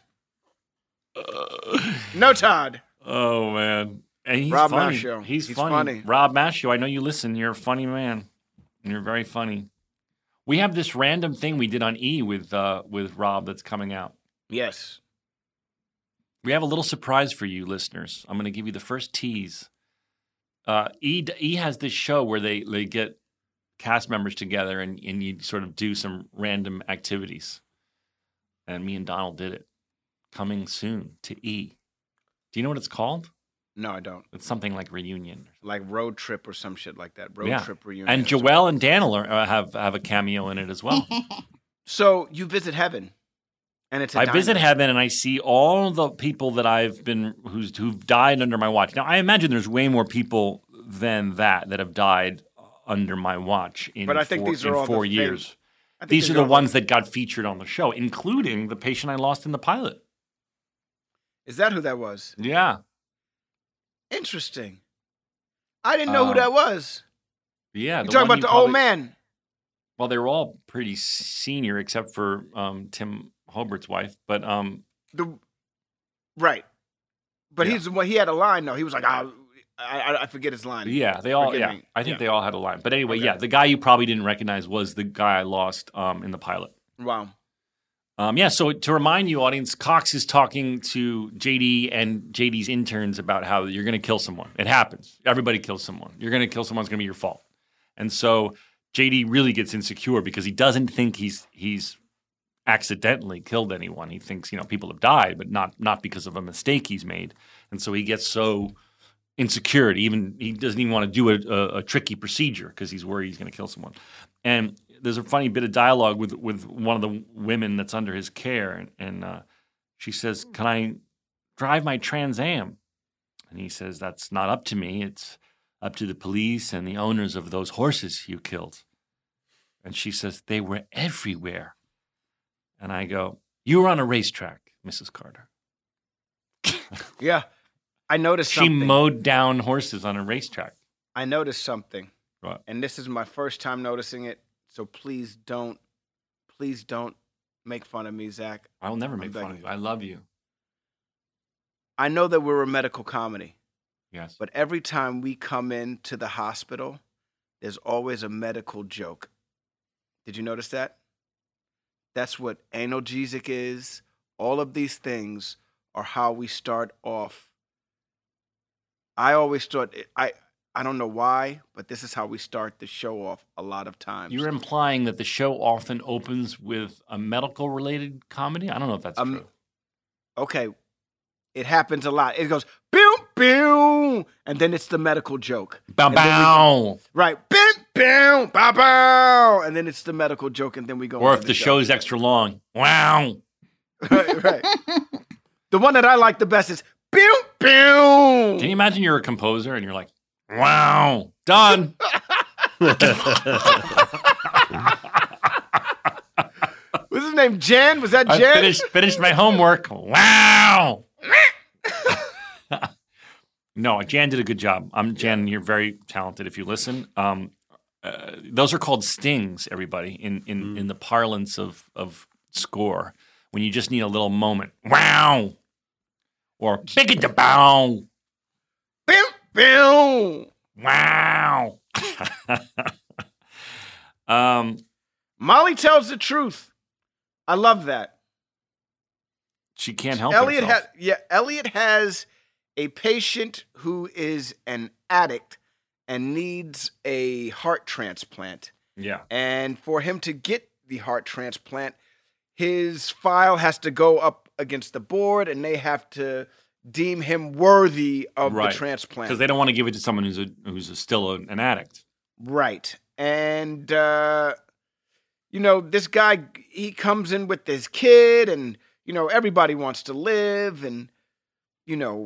No, Todd. Oh man, and he's Rob funny. Maschio. He's, He's funny. funny. Rob Maschio, I know you listen. You're a funny man. You're very funny. We have this random thing we did on E with uh, with Rob that's coming out. Yes. We have a little surprise for you, listeners. I'm going to give you the first tease. Uh, E E has this show where they they get cast members together and and you sort of do some random activities. And me and Donald did it. Coming soon to E. Do you know what it's called? No, I don't. It's something like Reunion. Like road trip or some shit like that. Road Yeah. trip reunion. And or something. Joelle and Daniel are, uh, have have a cameo in it as well. So you visit heaven, and it's a I visit diner. heaven and I see all the people that I've been who's who've died under my watch. Now I imagine there's way more people than that that have died under my watch in But I think four, these are in all the four fam- years. I think These are the all ones that got featured on the show, including the patient I lost in the pilot. Is that who that was? Yeah, Interesting. I didn't know Uh, who that was. yeah. You the talking one about the probably- old man? Well, they were all pretty senior except for um, Tim Hobart's wife, but um, The right. But Yeah. he's the one. He had a line though. He was like, ah, I, I, I forget his line. yeah, they all. Forgive Yeah, me. I think Yeah. they all had a line. But anyway, Okay. yeah, the guy you probably didn't recognize was the guy I lost um, in the pilot. Wow. Um, yeah, so to remind you, audience, Cox is talking to J D and J D's interns about how you're going to kill someone. It happens. Everybody kills someone. You're going to kill someone. It's going to be your fault. And so J D really gets insecure because he doesn't think he's he's accidentally killed anyone. He thinks, you know, people have died, but not not because of a mistake he's made. And so he gets so insecure. Even he doesn't even want to do a, a, a tricky procedure because he's worried he's going to kill someone. And there's a funny bit of dialogue with with one of the women that's under his care, and, and uh, she says, "Can I drive my Trans Am?" And he says, "That's not up to me. It's up to the police and the owners of those horses you killed." And she says, "They were everywhere." And I go, "You were on a racetrack, Missus Carter." Yeah. I noticed She something. mowed down horses on a racetrack. I noticed something. What? And this is my first time noticing it. So please don't, please don't make fun of me, Zach. I will never I'm make fun of begging you. I love you. I know that we're a medical comedy, Yes. but every time we come into the hospital, there's always a medical joke. Did you notice that? That's what analgesic is. All of these things are how we start off. I always thought, I, I don't know why, but this is how we start the show off a lot of times. You're implying that the show often opens with a medical related comedy? I don't know if that's Um, true. Okay, it happens a lot. It goes, boom, boom, and then it's the medical joke. Bow and then we- bow. Right, boom, boom, bow, bow, and then it's the medical joke, and then we go Or on if to the show. show's extra long. Wow. right, right. The one that I like the best is, boom, boom. Can you imagine you're a composer and you're like, wow, done. What's his name? Jan? Was that I Jan? finished, finished my homework. Wow. No, Jan did a good job. I'm Jan. You're very talented. If you listen, um, uh, those are called stings. Everybody in in, in the parlance of of score, when you just need a little moment. Wow, or big it the bow. Boom, boom. Wow. um, Molly tells the truth. I love that. she can't help Elliot herself. has, yeah, Elliot has a patient who is an addict and needs a heart transplant. Yeah. And for him to get the heart transplant, his file has to go up against the board and they have to deem him worthy of Right. the transplant. Because they don't want to give it to someone who's a who's a, still a, an addict. Right. And, uh, you know, this guy, he comes in with his kid and, you know, everybody wants to live. And, you know,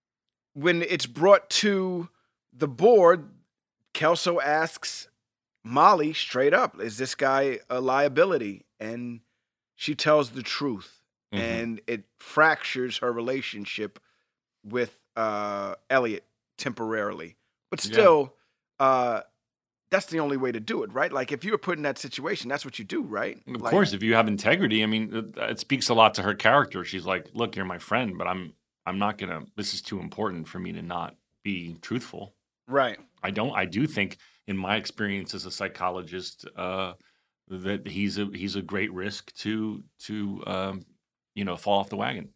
when it's brought to the board, Kelso asks Molly straight up, is this guy a liability? And she tells the truth. Mhm. And it fractures her relationship with uh, Elliot temporarily. But Yeah. still, uh, that's the only way to do it, right? Like if you were put in that situation, that's what you do, right? Of Like, course, if you have integrity, I mean, it, it speaks a lot to her character. She's like, "Look, you're my friend, but I'm I'm not gonna. This is too important for me to not be truthful." Right. I don't. I do think, in my experience as a psychologist, uh, that he's a he's a great risk to to um, you know fall off the wagon.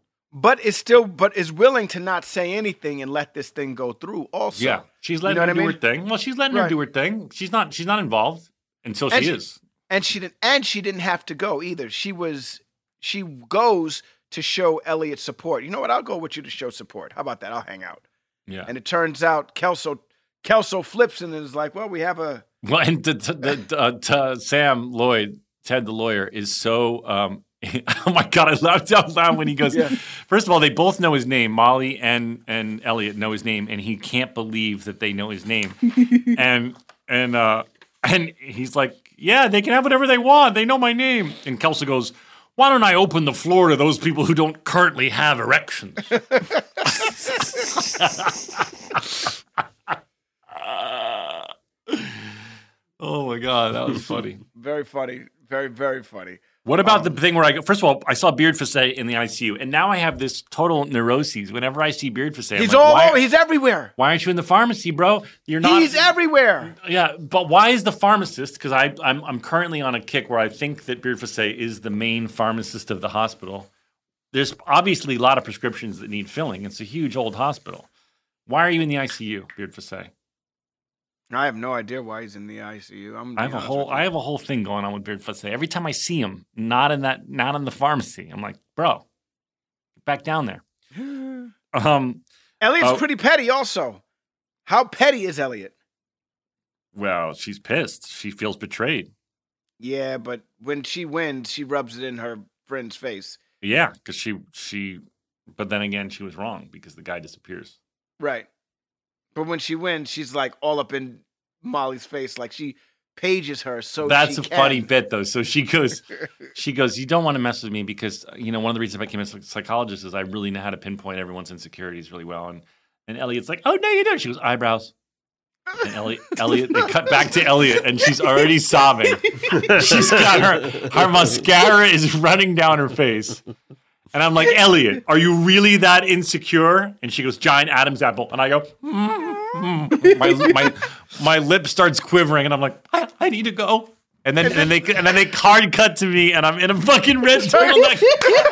But is still, but is willing to not say anything and let this thing go through. Also, Yeah, she's letting know her what I do mean? her thing. Well, she's letting her Right. do her thing. She's not. She's not involved until And she she- is. and she didn't, and she didn't have to go either. She was, she goes to show Elliot support. You know what? I'll go with you to show support. How about that? I'll hang out. Yeah. And it turns out Kelso, Kelso flips and is like, well, we have a. Well, and to, to, to, uh, to Sam Lloyd, Ted the lawyer, is so. Um, oh my God, I laughed out loud when he goes. Yeah. First of all, they both know his name. Molly and and Elliot know his name, and he can't believe that they know his name. and and uh, and he's like, "Yeah, they can have whatever they want. They know my name." And Kelso goes, "Why don't I open the floor to those people who don't currently have erections?" Oh my God, that was funny. Very funny. Very, very funny. What about the thing where I go? First of all, I saw Beard Facet in the I C U, and now I have this total neuroses. Whenever I see Beard Facet, I'm He's like, all why, over. He's everywhere. why aren't you in the pharmacy, bro? You're not. He's everywhere. Yeah, but why is the pharmacist? Because I I'm I'm currently on a kick where I think that Beard Facet is the main pharmacist of the hospital. There's obviously a lot of prescriptions that need filling. It's a huge old hospital. Why are you in the I C U, Beard Facet? I have no idea why he's in the I C U. I'm I have a whole I have a whole thing going on with Beard Facet. Every time I see him, not in that not in the pharmacy, I'm like, bro, get back down there. Um, Elliot's Oh. pretty petty also. How petty is Elliot? well, she's pissed. She feels betrayed. Yeah, but when she wins, she rubs it in her friend's face. Yeah, because she she, but then again, she was wrong because the guy disappears. Right. But when she wins, she's like all up in Molly's face. Like she pages her so That's she a can. funny bit, though. So she goes, she goes, you don't want to mess with me because, you know, one of the reasons I became a psychologist is I really know how to pinpoint everyone's insecurities really well. And and Elliot's like, oh, no, you don't. She goes, eyebrows. And Elliot, Elliot, they cut back to Elliot, and she's already sobbing. She's got her, her mascara is running down her face. And I'm like, Elliot, are you really that insecure? And she goes, giant Adam's apple. And I go, mm, mm. My, my, my lip starts quivering, and I'm like, I, I need to go. And then, and then they and then they card cut to me, and I'm in a fucking red turtleneck.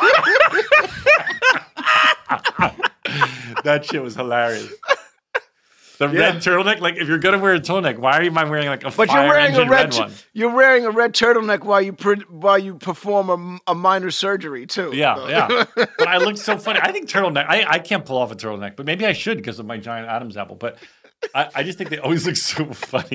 That shit was hilarious. The Yeah. red turtleneck, like if you're gonna wear a turtleneck, why are you mind wearing like a But fire you're wearing engine a red, red tu- one? you're wearing a red turtleneck while you pre- while you perform a, a minor surgery too. Yeah, yeah. But I looked so funny. I think turtleneck. I, I can't pull off a turtleneck, but maybe I should because of my giant Adam's apple. But I, I just think they always look so funny.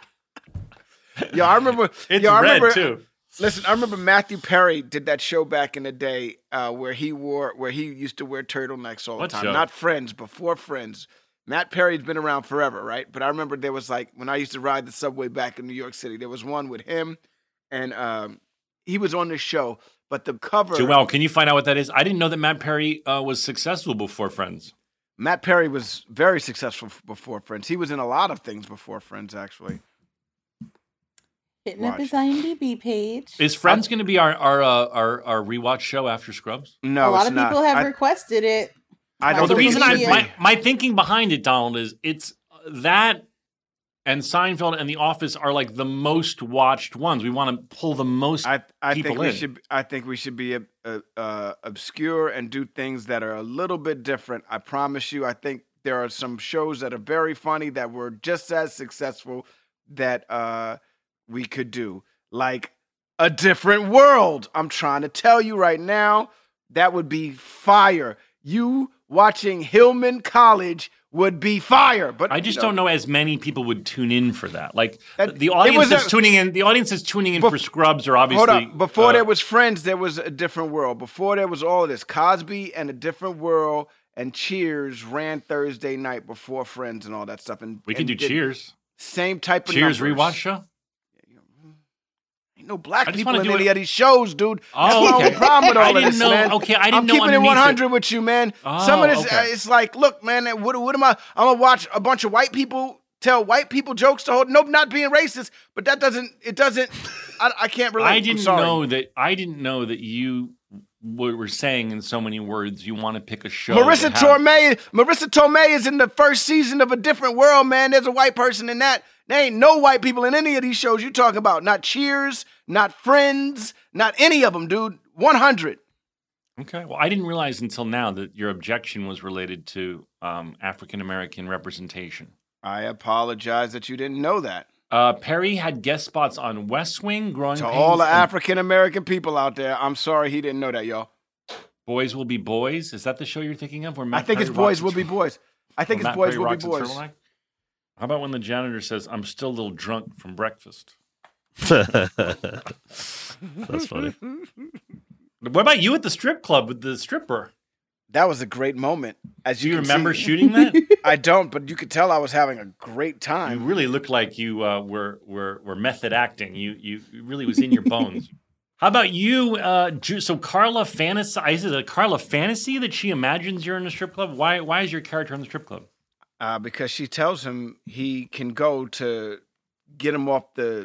Yeah, I remember. It's yeah, I red remember, too. Listen, I remember Matthew Perry did that show back in the day uh, where he wore where he used to wear turtlenecks all What the time. show? Not Friends, before Friends. Matt Perry's been around forever, right? But I remember there was like when I used to ride the subway back in New York City, there was one with him, and um, he was on this show. But the cover, Joel, can you find out what that is? I didn't know that Matt Perry uh, was successful before Friends. Matt Perry was very successful f- before Friends. He was in a lot of things before Friends, actually. Hitting up Watch. his IMDb page. Is Friends going to be our our, uh, our our rewatch show after Scrubs? No, a lot it's of not. people have I, requested it. I Well, don't the think reason it I should my, be. my thinking behind it, Donald, is it's that and Seinfeld and The Office are like the most watched ones. We want to pull the most. I, I people think we in. should. I think we should be uh, uh, obscure and do things that are a little bit different. I promise you. I think there are some shows that are very funny that were just as successful that uh, we could do, like A Different World. I'm trying to tell you right now, that would be fire. You watching Hillman College would be fire. But I just you don't know as many people would tune in for that. Like That- the it audience was that's a- tuning in, the audience that's tuning in Bef- for Scrubs are obviously. Hold up. Before uh, there was Friends, there was A Different World. Before there was all of this. Cosby and A Different World and Cheers ran Thursday night before Friends and all that stuff. And we could do and did Cheers. Same type of Cheers numbers. rewatch show. Ain't no black I just people wanna in do any it- of these shows, dude. That's Oh, my okay. only problem with all I of didn't this, know- man. okay, I didn't I'm know keeping it underneath one it. hundred with you, man. Oh, Some of this, okay. uh, it's like, look, man, what, what am I? I'm gonna watch a bunch of white people tell white people jokes to hold. Nope, not being racist, but that doesn't. It doesn't. I, I can't relate. I I'm didn't sorry. know that. I didn't know that you w- were saying in so many words you want to pick a show. Marissa that have- Tomei, Marissa Tomei is in the first season of A Different World, man. There's a white person in that. There ain't no white people in any of these shows you talking about. Not Cheers, not Friends, not any of them, dude. one hundred. Okay. Well, I didn't realize until now that your objection was related to um, African American representation. I apologize that you didn't know that. Uh, Perry had guest spots on West Wing, Growing To Pains, all the and African American people out there, I'm sorry he didn't know that, y'all. Boys Will Be Boys. Is that the show you're thinking of? Where I Matt think Perry it's Boys rocks Will a Be tur- Boys. I think where it's Matt Boys Perry Will Be rocks a Boys. turtleneck? How about when the janitor says, "I'm still a little drunk from breakfast"? That's funny. What about you at the strip club with the stripper? That was a great moment. As Do you, you can remember see. shooting that? I don't, but you could tell I was having a great You time. really looked like you uh, were were were method acting. You you it really was in your bones. How about you? Uh, Ju- so Carla fantasy is it a Carla fantasy that she imagines you're in a strip club? Why why is your character in the strip club? Uh, because she tells him he can go to get him off the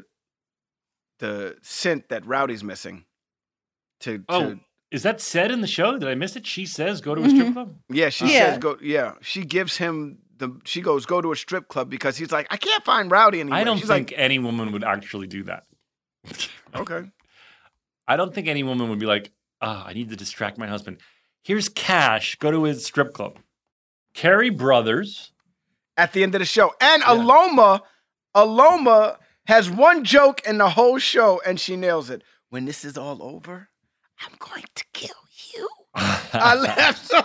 the scent that Rowdy's missing. To, to Oh, is that said in the show? Did I miss it? She says go to a strip Mhm. club. yeah, she Yeah. says go. Yeah, she gives him the. She goes go to a strip club because he's like I can't find Rowdy anywhere. I don't She's think any woman would actually do that. like okay. I don't think any woman would be like, ah, I need to distract my husband. Here's cash. Go to his strip club. Carrie Brothers. At the end of the show, and Yeah. Aloma, Aloma has one joke in the whole show, and she nails it. When this is all over, I'm going to kill you. I laughed so.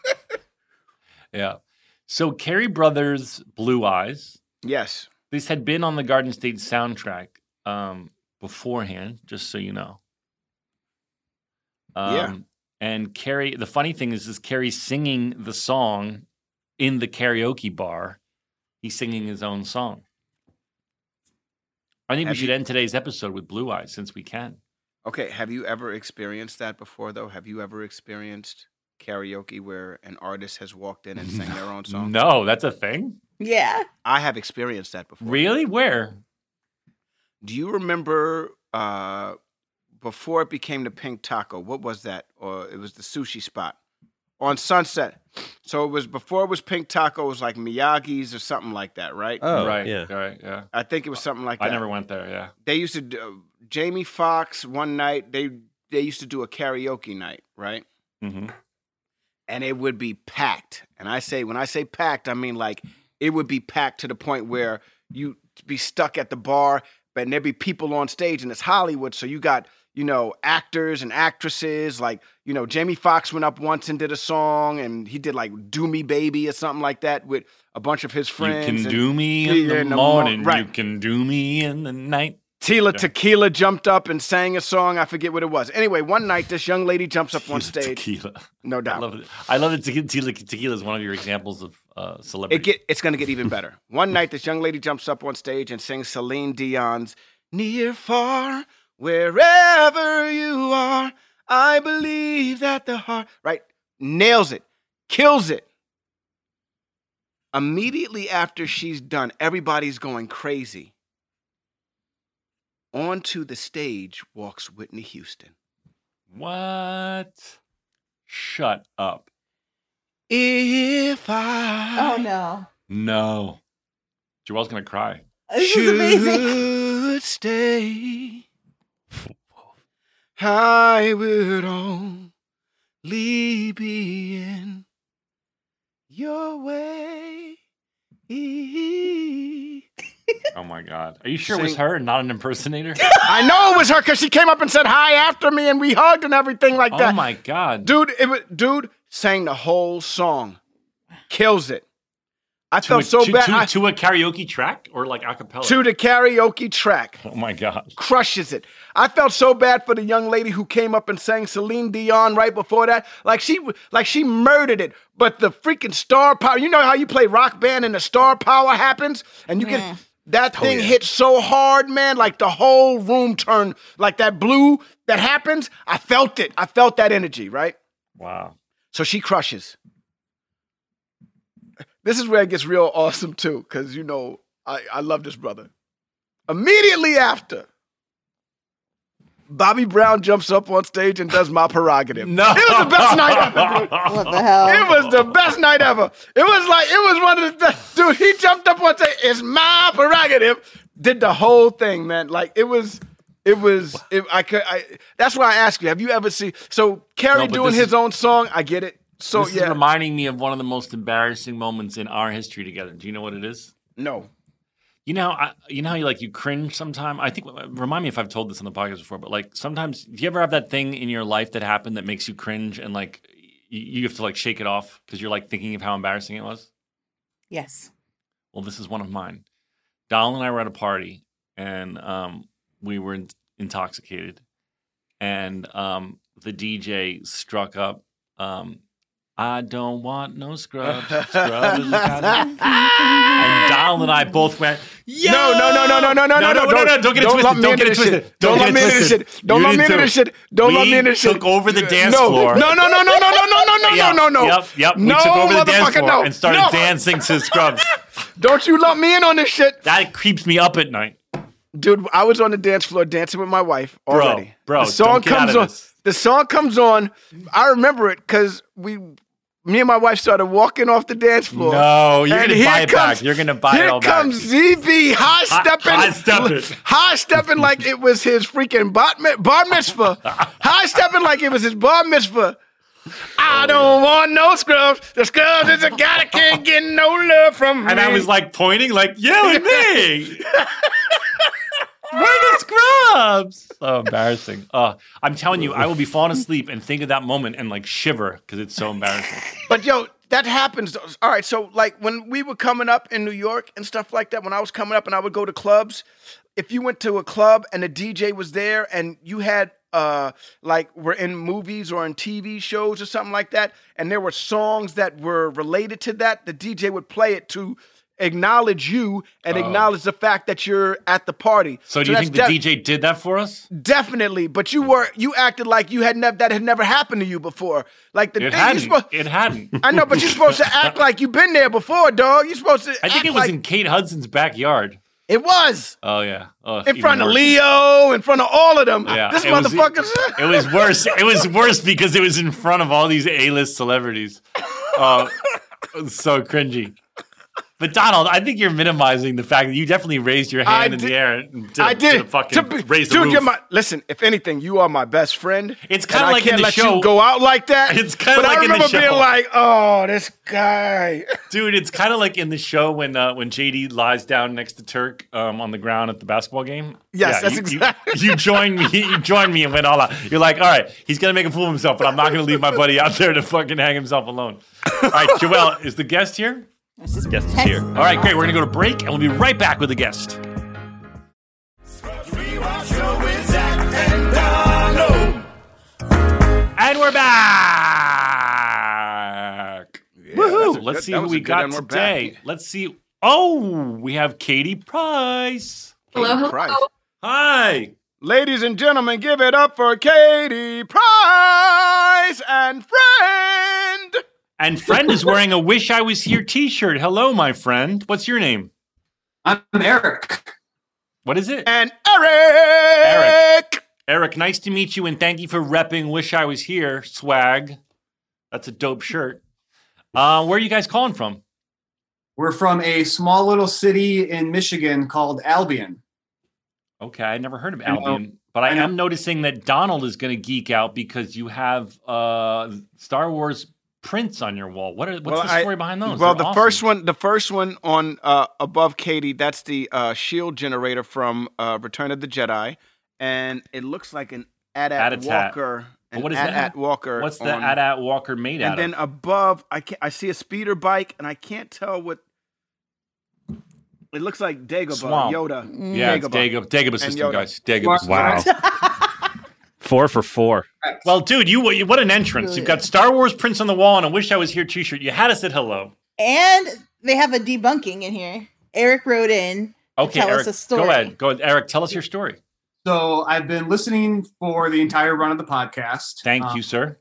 Yeah. So Carrie Brothers' Blue Eyes. Yes. This had been on the Garden State soundtrack um, beforehand, just so you know. Um, Yeah. And Carrie, the funny thing is, is Carrie's singing the song in the karaoke bar. He's singing his own song. I think Have we should you- end today's episode with Blue Eyes since we can. Okay, have you ever experienced that before, though? Have you ever experienced karaoke where an artist has walked in and sang their own song? No, that's a thing? Yeah. I have experienced that before. Really? Where? Do you remember uh, before it became the Pink Taco? What was that? Or it was the sushi spot on Sunset. So it was before it was Pink Taco. It was like Miyagi's or something like that, right? Oh, right. yeah. Right. Yeah. I think it was something like that. I never went there. Yeah. They used to do, Jamie Foxx one night. They they used to do a karaoke night, right? Mm-hmm. And it would be packed. And I say, when I say packed, I mean like it would be packed to the point where you be stuck at the bar, but there'd be people on stage, and it's Hollywood, so you got, you know, actors and actresses. Like, you know, Jamie Foxx went up once and did a song, and he did like "Do Me Baby" or something like that with a bunch of his friends. You can and do me in Yeah, the in the mo- morning. right. You can do me in the night. Tila Tequila jumped up and sang a song. I forget what it was. Anyway, one night this young lady jumps up on stage. Tequila. No I doubt. love it. I love it. Tequila, tequila is one of your examples of uh, celebrity. It get it's gonna get even better. One night, this young lady jumps up on stage and sings Celine Dion's "Near Far, Wherever You Are, I Believe That the Heart." Right, nails it, kills it. Immediately after she's done, everybody's going crazy. Onto the stage walks Whitney Houston. What? Shut up. If I Oh no. No. Joelle's going to cry. This is amazing. should stay, I would only be in your way. Oh my God. Are you sure it was Sing- her and not an impersonator? I know it was her because she came up and said hi after me, and we hugged and everything like Oh that. my God. Dude, it was, dude sang the whole song, kills it. I to felt a, so to, bad. To, I- to a karaoke track or like a cappella? to the karaoke track. Oh my God. Crushes it. I felt so bad for the young lady who came up and sang Celine Dion right before that. Like she, like she murdered it. But the freaking star power. You know how you play Rock Band and the star power happens, and you get that thing yeah. hit so hard, man. Like the whole room turned. Like that blue that happens. I felt it. I felt that energy. Right. Wow. So she crushes. This is where it gets real awesome too, because you know I, I love this brother. Immediately after, Bobby Brown jumps up on stage and does "My Prerogative." No. It was the best night ever, dude. What the hell? It was the best night ever. It was like, it was one of the best. Dude, he jumped up on stage, "It's my prerogative." Did the whole thing, man. Like, it was, it was, it, I could, I, that's why I ask you, have you ever seen, so Carrie No, but doing this his is- own song, I get it. So, This yeah. is reminding me of one of the most embarrassing moments in our history together. Do you know what it is? No. You know, I, you know how you like you cringe sometime. I think remind me if I've told this on the podcast before, but like sometimes, do you ever have that thing in your life that happened that makes you cringe and like you, you have to like shake it off because you're like thinking of how embarrassing it was? Yes. Well, this is one of mine. Donald and I were at a party and um, we were in- intoxicated, and um, the D J struck up. Um, I don't want no scrubs. Scrub is the kind of- And Donald and I both went, Yo! No, no, no, no, no, no, no, no, no, no, no, don't get it don't twisted. let me Don't into get it this twisted. shit. Don't let me into this shit. Don't let me into this shit. Don't let me into this shit. We took over the dance no, floor. No, no, no, no, no, no, no, no, Yep, no, no, no. Yep, yep. We No, took over the dance motherfucker, floor no. and started No. dancing to Scrubs. Don't you let me in on this shit. That creeps me up at night. Dude, I was on the dance floor dancing with my wife Bro, already. bro, the song don't get out comes of on. this. The song comes on. I remember it because we, me and my wife started walking off the dance floor. No, you're And going to here buy it comes- back. You're going to buy Here it all back. comes Z B high stepping, high stepping. high stepping like it was his freaking bar, mi- bar mitzvah, high stepping like it was his bar mitzvah. I don't want no scrubs. The scrubs is a guy that can't get no love from me. And I was like pointing, like, you and me. We're the Scrubs. So embarrassing. Uh, I'm telling you, I will be falling asleep and think of that moment and like shiver because it's so embarrassing. But yo, that happens. All right, so like when we were coming up in New York and stuff like that, when I was coming up and I would go to clubs, if you went to a club and the D J was there and you had uh like were in movies or in T V shows or something like that, and there were songs that were related to that, the D J would play it to acknowledge you and Oh. acknowledge the fact that you're at the party. So do you that's think the def- D J did that for us? Definitely, but you were you acted like you had never that had never happened to you before. Like the It thing you hadn't. supposed, It hadn't. I know, but you're supposed to act like you've been there before, dog. You're supposed to. I think act it was like in Kate Hudson's backyard. it was Oh yeah. Oh, in even front of worse. Leo, in front of all of them. Yeah, This it was- motherfucker's. It was worse. It was worse because it was in front of all these A-list celebrities. Oh, it was so cringy. But Donald, I think you're minimizing the fact that you definitely raised your hand I in did- the air and did, I did did. a fucking To be- raise the dude, roof. you're my listen. If anything, you are my best friend. It's and kinda I like in can't the let show- you go out like that. It's kinda but like I in the remember being show. like, oh, this guy. Dude, it's kind of like in the show when uh, when J D lies down next to Turk um, on the ground at the basketball game. Yes, that's you, exactly- You, you joined me. You joined me and went all out. You're like, all right, he's gonna make a fool of himself, but I'm not gonna leave my buddy out there to fucking hang himself alone. All right, Joelle, is the guest here? It's just Guest is text- here. All right, great. We're gonna go to break, and we'll be right back with the guest. Rewatch Show with Zach and Donald. And we're back. Woohoo! So let's That- see that who was we a good got and we're today. back. Let's see. Oh, we have Katie Price. Hello, hello. Christ. Hi. Ladies and gentlemen, give it up for Katie Price and friend. And friend is wearing a "Wish I Was Here" T-shirt. Hello, my friend. What's your name? I'm Eric. What is it? And Eric. Eric, nice to meet you, and thank you for repping "Wish I Was Here" swag. That's a dope shirt. Uh, where are you guys calling from? We're from a small little city in Michigan called Albion. Okay, I never heard of I know. Albion, but I I know. am noticing that Donald is going to geek out because you have uh, Star Wars prints on your wall. What are, what's Well, the I- story behind those? Well, They're the awesome. first one, the first one on uh, above Katie, that's the uh, shield generator from uh, Return of the Jedi, and it looks like an A-T-A-T At-A-Tat. Walker. An What is A T A that? T Walker. What's the on- A-T-A-T Walker made out And then of? above, I can I see a speeder bike, and I can't tell what. It looks like Dagobah, Swamp. Yoda. Yeah, it's Dagobah. Dagobah, Dagobah And system, Yoda. guys. Dagobah Wow. system. Four for four. Well, dude, you what an entrance! You've got Star Wars prints on the wall and a "Wish I Was Here" T-shirt. You had us at hello. And they have a debunking in here. Eric wrote in. to Okay, tell Eric, us a story. go ahead. Go ahead, Eric. Tell us your story. So I've been listening for the entire run of the podcast. Thank Um, you, sir.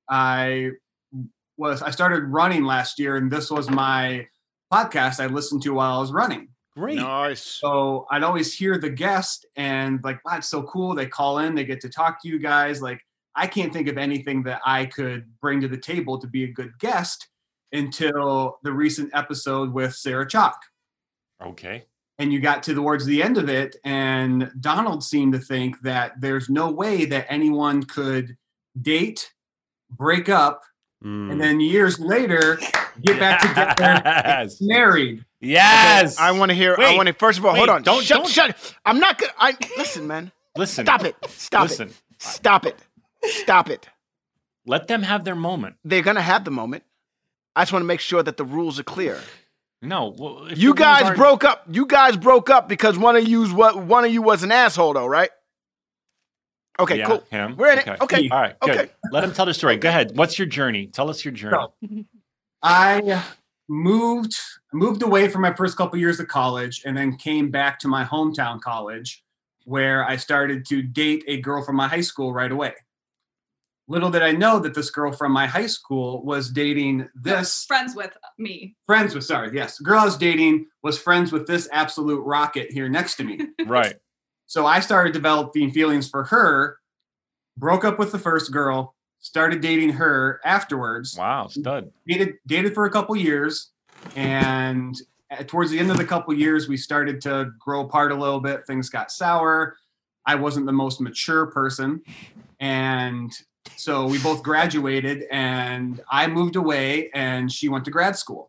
I was I started running last year, and this was my podcast I listened to while I was running. Great. Nice. So I'd always hear the guest and like, wow, it's so cool. They call in, they get to talk to you guys. Like, I can't think of anything that I could bring to the table to be a good guest until the recent episode with Sarah Chalk. Okay. And you got to towards the end of it, and Donald seemed to think that there's no way that anyone could date, break up, Mm. and then years later get back together, Yes. married. Yes. I want to hear. I Wait, want to. First of all, hold wait, on. don't- shut. don't- Shut. I'm not gonna. I listen, man. Listen. Stop it. Stop Listen. it. Stop it. Stop it. Let them have their moment. They're gonna have the moment. I just want to make sure that the rules are clear. No. Well, if You the rules guys aren't- broke up. You guys broke up because one of you's what one of you was an asshole, though, right? Okay, Yeah, cool. him. We're in it. Okay. All right. Good. Okay. Let him tell the story. Go ahead. What's your journey? Tell us your journey. So, I moved moved away from my first couple years of college, and then came back to my hometown college, where I started to date a girl from my high school right away. Little did I know that this girl from my high school was dating this friends with me. friends with sorry yes the girl I was dating was friends with this absolute rocket here next to me. Right. So I started developing feelings for her, broke up with the first girl, started dating her afterwards. Wow. Stud. Dated dated for a couple years, and at- towards the end of the couple years, we started to grow apart a little bit. Things got sour. I wasn't the most mature person, and so we both graduated, and I moved away, and she went to grad school.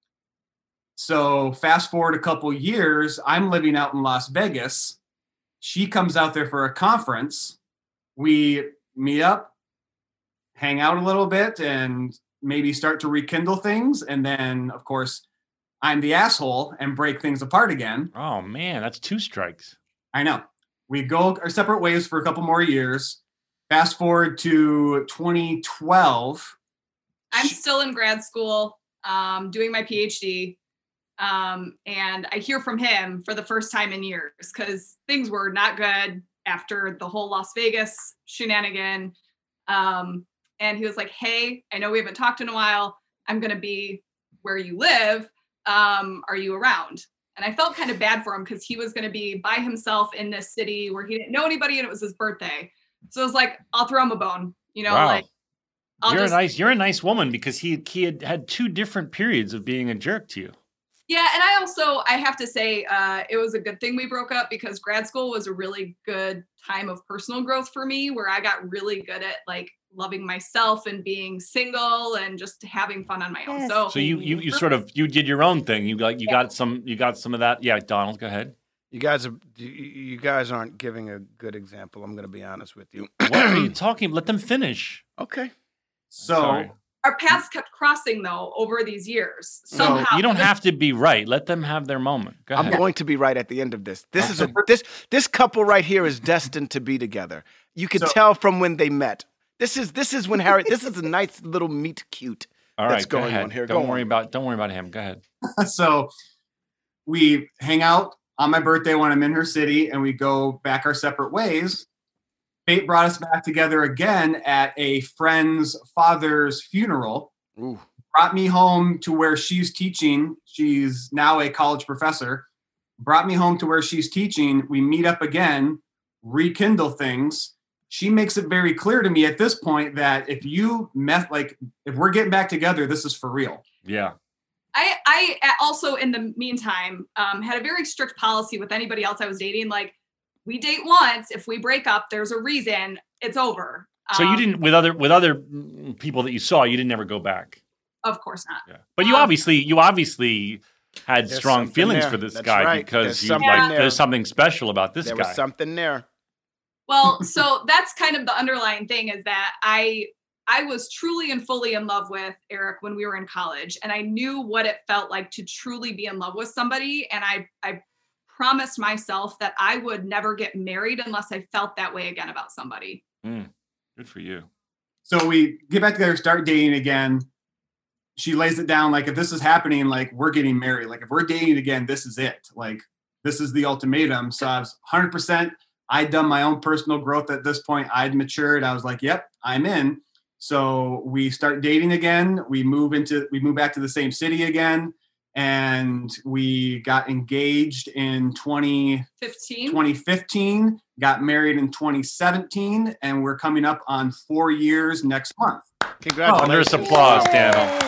So fast forward a couple years, I'm living out in Las Vegas. She comes out there for a conference. We meet up, hang out a little bit, and maybe start to rekindle things. And then, of course, I'm the asshole and break things apart again. Oh man, that's two strikes. I know. We go our separate ways for a couple more years. Fast forward to twenty twelve. I'm still in grad school, um, doing my PhD. Um, and I hear from him for the first time in years because things were not good after the whole Las Vegas shenanigan. Um, and he was like, hey, I know we haven't talked in a while. I'm going to be where you live. Um, are you around? And I felt kind of bad for him because he was going to be by himself in this city where he didn't know anybody and it was his birthday. So I was like, I'll throw him a bone, you know, Wow. like I'll you're just, a nice, you're a nice woman because he he had had two different periods of being a jerk to you. yeah. And I also, I have to say, uh, it was a good thing we broke up because grad school was a really good time of personal growth for me where I got really good at like loving myself and being single and just having fun on my own. Yes. So, So you you you sort of you did your own thing. You like you Yeah. got some you got some of that. Yeah, Donald, go ahead. You guys are you- you guys aren't giving a good example. I'm going to be honest with you. What are you talking? Let them finish. Okay. So Sorry. our paths kept crossing though over these years. So Somehow You don't have to be right. Let them have their moment. Go I'm ahead. going to be right at the end of this. This is a this this couple right here is destined to be together. You could So- tell from when they met. This is this is when Harry. This is a nice little meet cute. All right, that's go going ahead. on here. Don't Go worry on. about don't worry about him. Go ahead. so we hang out on my birthday when I'm in her city and we go back our separate ways. Fate brought us back together again at a friend's father's funeral. Ooh. Brought me home to where she's teaching. She's now a college professor. Brought me home to where she's teaching. We meet up again, rekindle things. She makes it very clear to me at this point that if you met, like, if we're getting back together, this is for real. Yeah. I, I also, in the meantime, um, had a very strict policy with anybody else I was dating. Like, we date once. If we break up, there's a reason. It's over. So you Um, didn't with other with other mm, people that you saw, you didn't ever go back. Of course not. Yeah. But you Um, obviously you obviously had There's strong something feelings there. for this That's guy right. because There's you something like there. there's something special about this There guy. was something there. Well, so that's kind of the underlying thing is that I I was truly and fully in love with Eric when we were in college, and I knew what it felt like to truly be in love with somebody, and I I promised myself that I would never get married unless I felt that way again about somebody. Mm, good for you. So we get back together, start dating again. She lays it down like, if this is happening, like, we're getting married. Like, if we're dating again, this is it. Like, this is the ultimatum. So I was one hundred percent. I'd done my own personal growth at this point. I'd matured. I was like, yep, I'm in. So we start dating again. We move into, we move back to the same city again. And we got engaged in twenty fifteen twenty fifteen, got married in twenty seventeen, and we're coming up on four years next month. Congratulations. Thunderous applause, Daniel.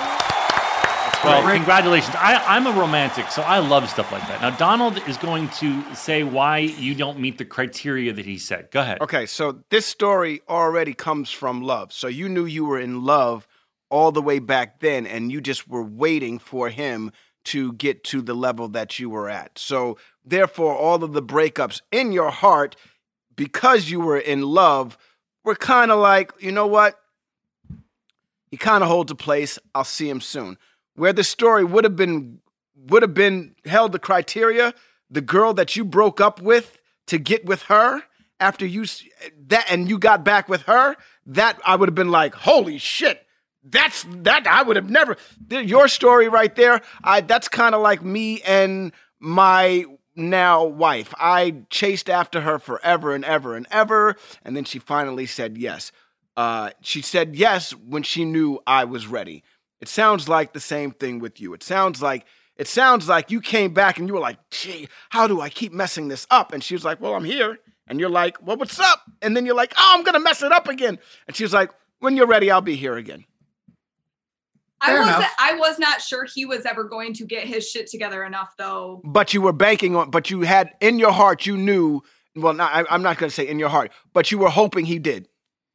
Well, Rick- congratulations. I, I'm a romantic, so I love stuff like that. Now, Donald is going to say why you don't meet the criteria that he said. Go ahead. Okay, so this story already comes from love. So you knew you were in love all the way back then, and you just were waiting for him to get to the level that you were at. So therefore, all of the breakups in your heart, because you were in love, were kind of like, you know what? He kind of holds a place. I'll see him soon. Where the story would have been would have been held the criteria, the girl that you broke up with to get with her after you s- that and you got back with her, that I would have been like, holy shit. That's that I would have never th- your story right there. I that's kind of like me and my now wife. I chased after her forever and ever and ever, and then she finally said yes. Uh, she said yes when she knew I was ready. It sounds like the same thing with you. It sounds like it sounds like you came back and you were like, gee, how do I keep messing this up? And she was like, well, I'm here. And you're like, well, what's up? And then you're like, oh, I'm gonna mess it up again. And she was like, when you're ready, I'll be here again. I Fair wasn't enough. I was not sure he was ever going to get his shit together enough though. But you were banking on, but you had in your heart, you knew, well, not, I, I'm not gonna say in your heart, but you were hoping he did.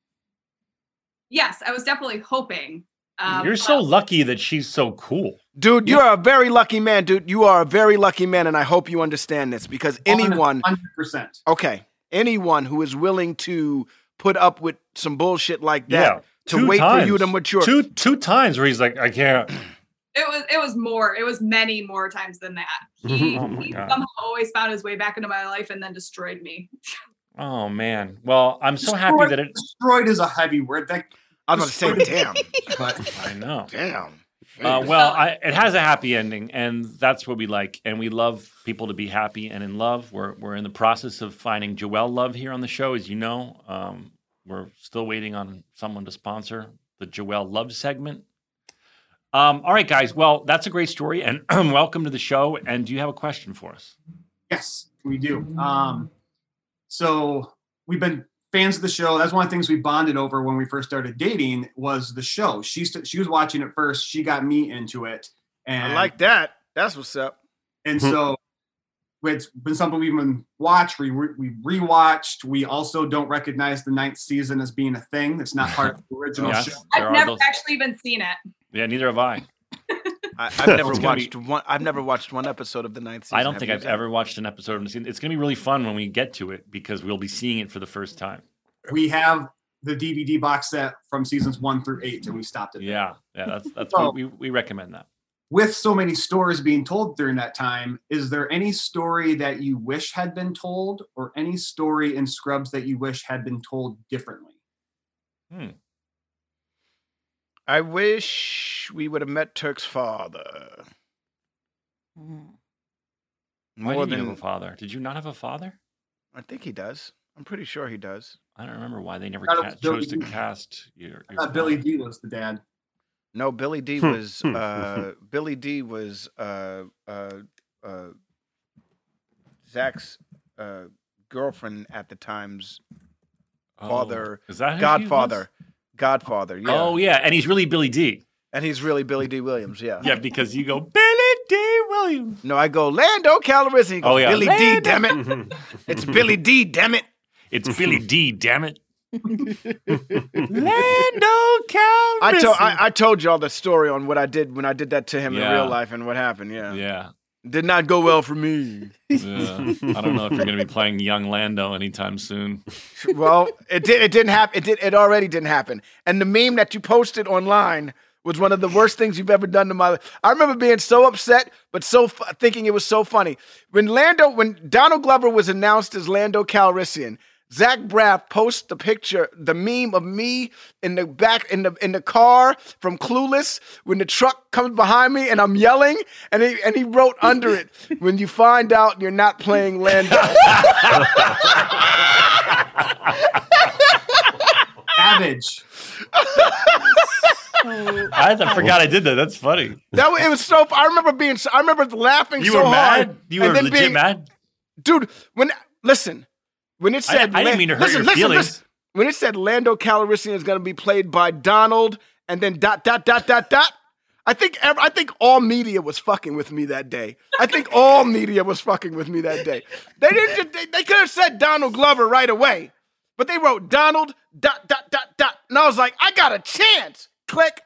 Yes, I was definitely hoping. Um, You're so but- lucky that she's so cool. Dude, you're a very lucky man, dude. You are a very lucky man, and I hope you understand this because anyone, one hundred percent. okay, anyone who is willing to put up with some bullshit like that Yeah. to Two wait times. for you to mature. Two two times where he's like, I can't. It was it was more. It was many more times than that. He, Oh my he God. somehow always found his way back into my life and then destroyed me. Oh man. Well, I'm so happy that it. Destroyed is a heavy word. That I was about to say, damn, but I know. damn. Uh, well, I, it has a happy ending, and that's what we like. And we love people to be happy and in love. We're we're in the process of finding Joelle love here on the show, as you know. Um, we're still waiting on someone to sponsor the Joelle love segment. Um, all right, guys. Well, that's a great story, and welcome to the show. And do you have a question for us? Yes, we do. Um, so we've been fans of the show. That's one of the things we bonded over when we first started dating was the show. She st- she was watching it first. She got me into it. And I like that. That's what's up. And so it's been something we've been watched. We re- we rewatched. We also don't recognize the ninth season as being a thing. It's not part of the original Yes. show. There I've are never those- actually even seen it. Yeah, neither have I. I, I've never It's gonna watched one. I've never watched one episode of the ninth season. I don't Have think you I've guys? ever watched an episode of it. It's going to be really fun when we get to it because we'll be seeing it for the first time. We have the D V D box set from seasons one through eight, and we stopped it. Yeah, yeah, that's that's So- we, we recommend that. With so many stories being told during that time, is there any story that you wish had been told, or any story in Scrubs that you wish had been told differently? Hmm. I wish we would have met Turk's father. Mm. Why More didn't you than have a father? Did you not have a father? I think he does. I'm pretty sure he does. I don't remember why they never Thought it ca- was Billy chose to D. cast your. I your thought Billy father. D was the dad. No, Billy D Hmm. was uh, Billy D was uh, uh, uh, Zach's uh, girlfriend at the time's Oh, father, is that who he Godfather. was? Godfather, yeah. Oh yeah, and he's really Billy D. And he's really Billy D. Williams, yeah. Yeah, because you go Billy D. Williams. No, I go Lando Calrissian. He goes, Oh, yeah. Billy Lando. D. Damn it! It's Billy D. Damn it! It's Billy D. Damn it. Lando Calrissian. I told I, I told y'all the story on what I did when I did that to him in Yeah. real life and what happened. Yeah. Yeah. Did not go well for me. Yeah. I don't know if you're going to be playing young Lando anytime soon. Well, it did. It didn't happen. It did. It already didn't happen. And the meme that you posted online was one of the worst things you've ever done to my life. I remember being so upset, but so f- thinking it was so funny when Lando, when Donald Glover was announced as Lando Calrissian. Zach Braff posts the picture, the meme of me in the back in the in the car from Clueless when the truck comes behind me and I'm yelling, and he and he wrote under it, "When you find out you're not playing Lando." Savage. Oh, I, I forgot I did that. That's funny. That was, it was so. I remember being. so- I remember laughing You so were hard. mad? You and were then legit being- mad? dude. When listen, when it said, I didn't La- mean to hurt listen, your listen, feelings. listen. When it said Lando Calrissian is going to be played by Donald, and then dot dot dot dot dot. I think ev- I think all media was fucking with me that day. I think all media was fucking with me that day. They didn't. Just, they, they could have said Donald Glover right away, but they wrote Donald dot dot dot dot, and I was like, I got a chance. Click.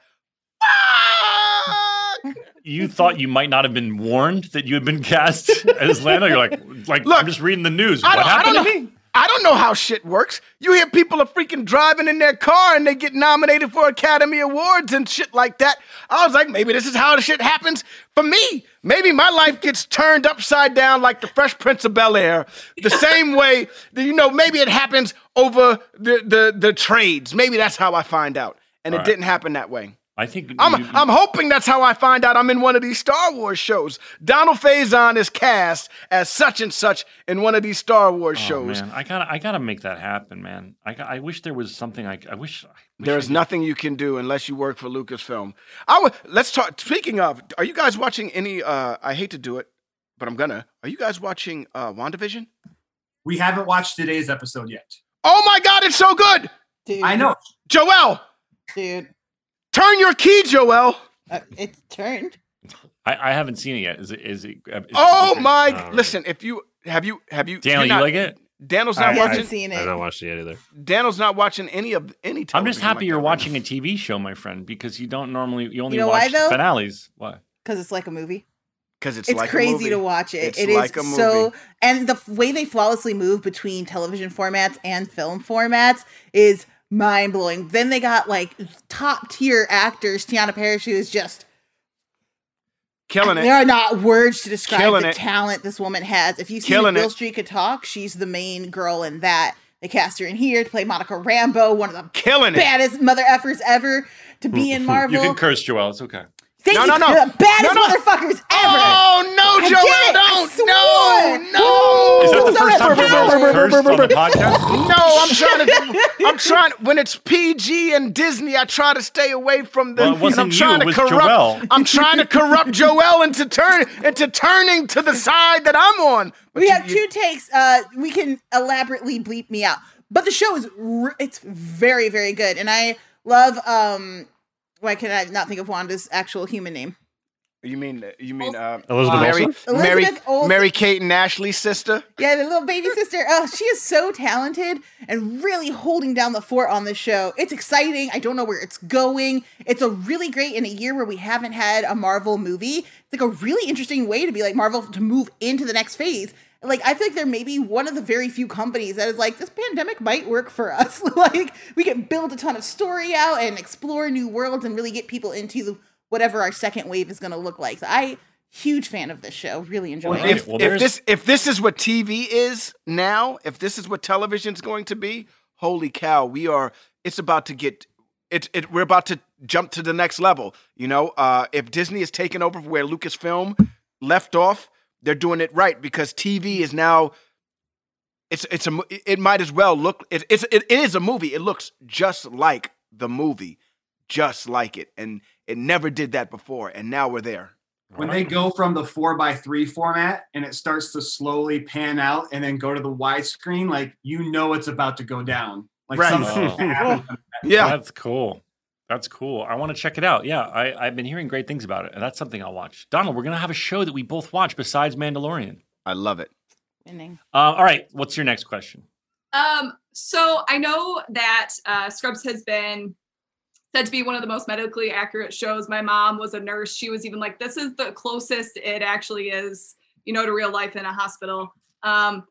Fuck! You thought you might not have been warned that you had been cast as Lando? You're like, like Look, I'm just reading the news. I What don't, I happened don't to know. me? I don't know how shit works. You hear people are freaking driving in their car and they get nominated for Academy Awards and shit like that. I was like, maybe this is how the shit happens for me. Maybe my life gets turned upside down like the Fresh Prince of Bel-Air. The same way, that, you know, maybe it happens over the, the, the trades. Maybe that's how I find out. And All it right. didn't happen that way. I think I'm, you- I'm hoping that's how I find out I'm in one of these Star Wars shows. Donald Faison is cast as such and such in one of these Star Wars Oh, shows. man, I gotta, I gotta make that happen, man. I, got- I wish there was something I, I wish. I wish There's I could- nothing you can do unless you work for Lucasfilm. I would let's talk. Speaking of, are you guys watching any? Uh, I hate to do it, but I'm gonna. Are you guys watching uh, WandaVision? We haven't watched today's episode yet. Oh my God, it's so good, dude, I know. Joelle. dude. Turn your key, Joelle. Uh, it's turned. I, I haven't seen it yet. Is it? Is it? Is Oh it- my! Oh, Listen, if you have you have you, Daniel, you're you not- like it? Daniel's I- not I haven't watching. seen I've it. not watched it yet either. Daniel's not watching any of any. I'm just television happy like you're that right watching now. a T V show, my friend, because you don't normally. You only You know why, watch though? finales. Why? Because it's like a movie. Because it's, It's like a crazy movie. to watch it. It's It is like a so, movie. and the f- way they flawlessly move between television formats and film formats is mind blowing. Then they got like top tier actors. Tiana Parrish, who is just Killing there it. are not words to describe Killing the it. talent this woman has. If you've seen Killing Bill it. Street Could Talk, she's the main girl in that. They cast her in here to play Monica Rambeau, one of the Killing it. baddest mother effers ever to be in Marvel. You can curse, Joelle. It's okay. Thank No, you. no, no. You're the baddest No, no. motherfuckers ever. Oh no, I Joel! did it. I Don't! swore. No, Is that the Sorry, first time brr, Joel's brr, brr, cursed on the podcast? no! I'm trying to. I'm trying. When it's P G and Disney, I try to stay away from the. Well, it and wasn't I'm you, trying it to was corrupt. Joel. I'm trying to corrupt Joel into turn into turning to the side that I'm on. But We you- have you- two takes. Uh, we can elaborately bleep me out, but the show is r- it's very very good, and I love. Um, why can I not think of Wanda's actual human name? You mean you mean uh, Elizabeth Mary, Olsen? Mary, Elizabeth Olsen. Mary Kate and Ashley's sister? Yeah, the little baby sister. Oh, she is so talented and really holding down the fort on this show. It's exciting. I don't know where it's going. It's a really great in a year where we haven't had a Marvel movie. It's like a really interesting way to be like Marvel to move into the next phase. Like, I feel like they're maybe one of the very few companies that is like, this pandemic might work for us. Like, we can build a ton of story out and explore new worlds and really get people into the, whatever our second wave is going to look like. So I, huge fan of this show. Really enjoy Well, it. If, well, if there's- this if this is what T V is now, if this is what television's going to be, holy cow, we are. It's about to get. It, it we're about to jump to the next level. You know, uh, if Disney is taking over where Lucasfilm left off, they're doing it right because T V is now. It's it's a mo- it might as well look. It, it's it, it is a movie. It looks just like the movie, just like it, and it never did that before, and now we're there. When they go from the four by three format and it starts to slowly pan out and then go to the widescreen, like you know it's about to go down. Like Right. something's Oh. gonna happen. Yeah, That's cool. That's cool. I want to check it out. Yeah, I, I've been hearing great things about it, and that's something I'll watch. Donald, we're going to have a show that we both watch besides Mandalorian. I love it. Winning. Uh, all right, what's your next question? Um, so I know that uh, Scrubs has been said to be one of the most medically accurate shows. My mom was a nurse. She was even like, this is the closest it actually is, you know, to real life in a hospital. Um,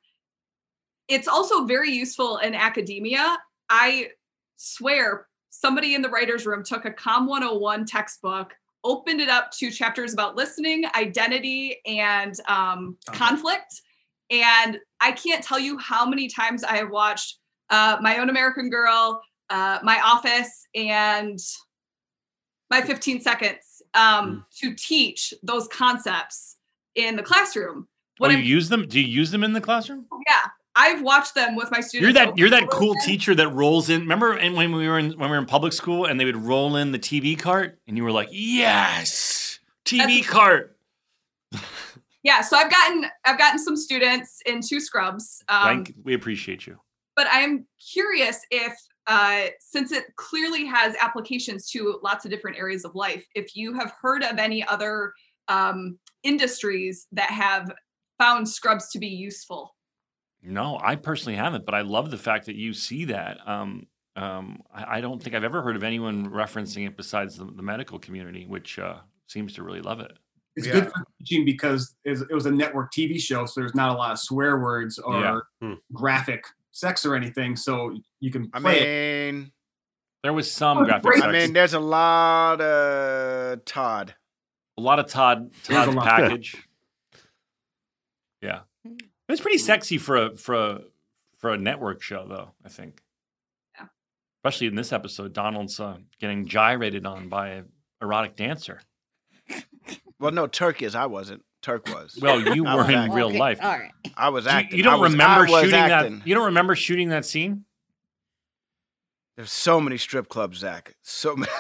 it's also very useful in academia. I swear somebody in the writer's room took a Com one oh one textbook, opened it up to chapters about listening, identity, and um, conflict. And I can't tell you how many times I have watched uh, My Own American Girl, uh, My Office, and My fifteen Seconds um, to teach those concepts in the classroom. Oh, What you I'm- use them? Do you use them in the classroom? yeah, I've watched them with my students. You're that over you're that and cool over. teacher that rolls in. Remember in, when we were in when we were in public school and they would roll in the T V cart and you were like, "Yes, T V That's- cart." Yeah, so I've gotten I've gotten some students into Scrubs. Um, Thank, we appreciate you. but I'm curious if, uh, since it clearly has applications to lots of different areas of life, if you have heard of any other um, industries that have found Scrubs to be useful. No, I personally haven't, but I love the fact that you see that. Um, um, I, I don't think I've ever heard of anyone referencing it besides the, the medical community, which uh, seems to really love it. It's Yeah. good for teaching because it's- it was a network T V show, so there's not a lot of swear words or Yeah. Hmm. graphic sex or anything. So you can I play it. mean, There was some Oh, graphic great. sex. I mean, there's a lot of Todd. a lot of Todd There's a Todd lot. package. Yeah, it's pretty sexy for a for a for a network show, though. I think, Yeah. especially in this episode, Donald's uh, getting gyrated on by an erotic dancer. Well, no, Turk is. I wasn't. Turk was. Well, you I were was in acting. real Okay, life. All right. I was You- acting. You, don't I was- remember I was shooting acting. that? You don't remember shooting that scene? There's so many strip clubs, Zach. So many.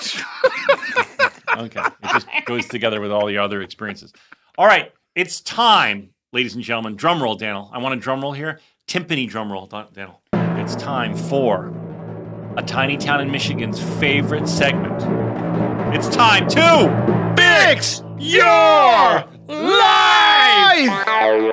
Okay, it just goes together with all the other experiences. All right, it's time, ladies and gentlemen. Drum roll, Daniel. I want a drum roll here. Timpani drum roll, Don- Daniel. It's time for a tiny town in Michigan's favorite segment. It's time to fix your life.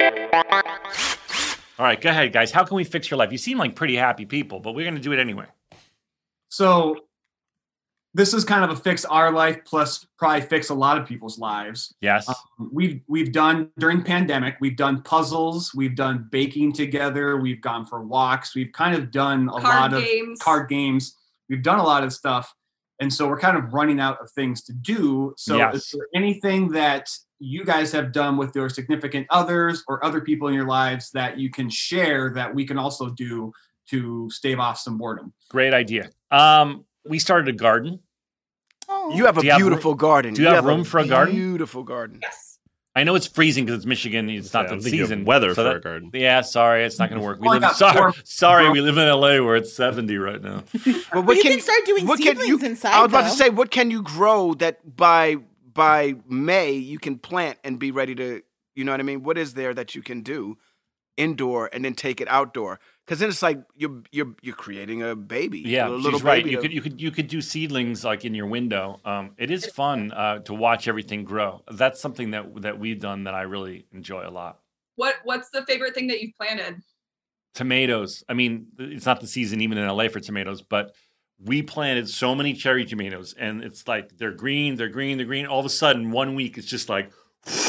All right, go ahead, guys. How can we fix your life? You seem like pretty happy people, but we're going to do it anyway. So this is kind of a fix our life plus probably fix a lot of people's lives. Yes. We've we've done during pandemic, we've done puzzles, we've done baking together, we've gone for walks, we've kind of done a Card lot games. of card games. We've done a lot of stuff. And so we're kind of running out of things to do. So Yes. is there anything that you guys have done with your significant others or other people in your lives that you can share that we can also do to stave off some boredom? Great idea. Um, we started a garden. Oh. Oh. You have a Do you have beautiful garden. do you have room for a garden? Beautiful garden. Yes. I know it's freezing because it's Michigan. It's not Yeah, I the don't think you have season. weather so for that- a garden. Yeah, sorry, it's not going to work. We Well, I live, got sorry, four- sorry, we live in L A where it's seventy right now. But But you can start doing what can seedlings you, inside, I was about to though. say, what can you grow that by by May you can plant and be ready to, you know what I mean? What is there that you can do indoor and then take it outdoor? Because then it's like you're you're you're creating a baby. Yeah, a she's little right. baby. You to- could you could you could do seedlings like in your window. Um, it is fun uh, to watch everything grow. That's something that that we've done that I really enjoy a lot. What What's the favorite thing that you've planted? Tomatoes. I mean, it's not the season even in L A for tomatoes, but we planted so many cherry tomatoes, and it's like they're green, they're green, they're green. All of a sudden, one week it's just like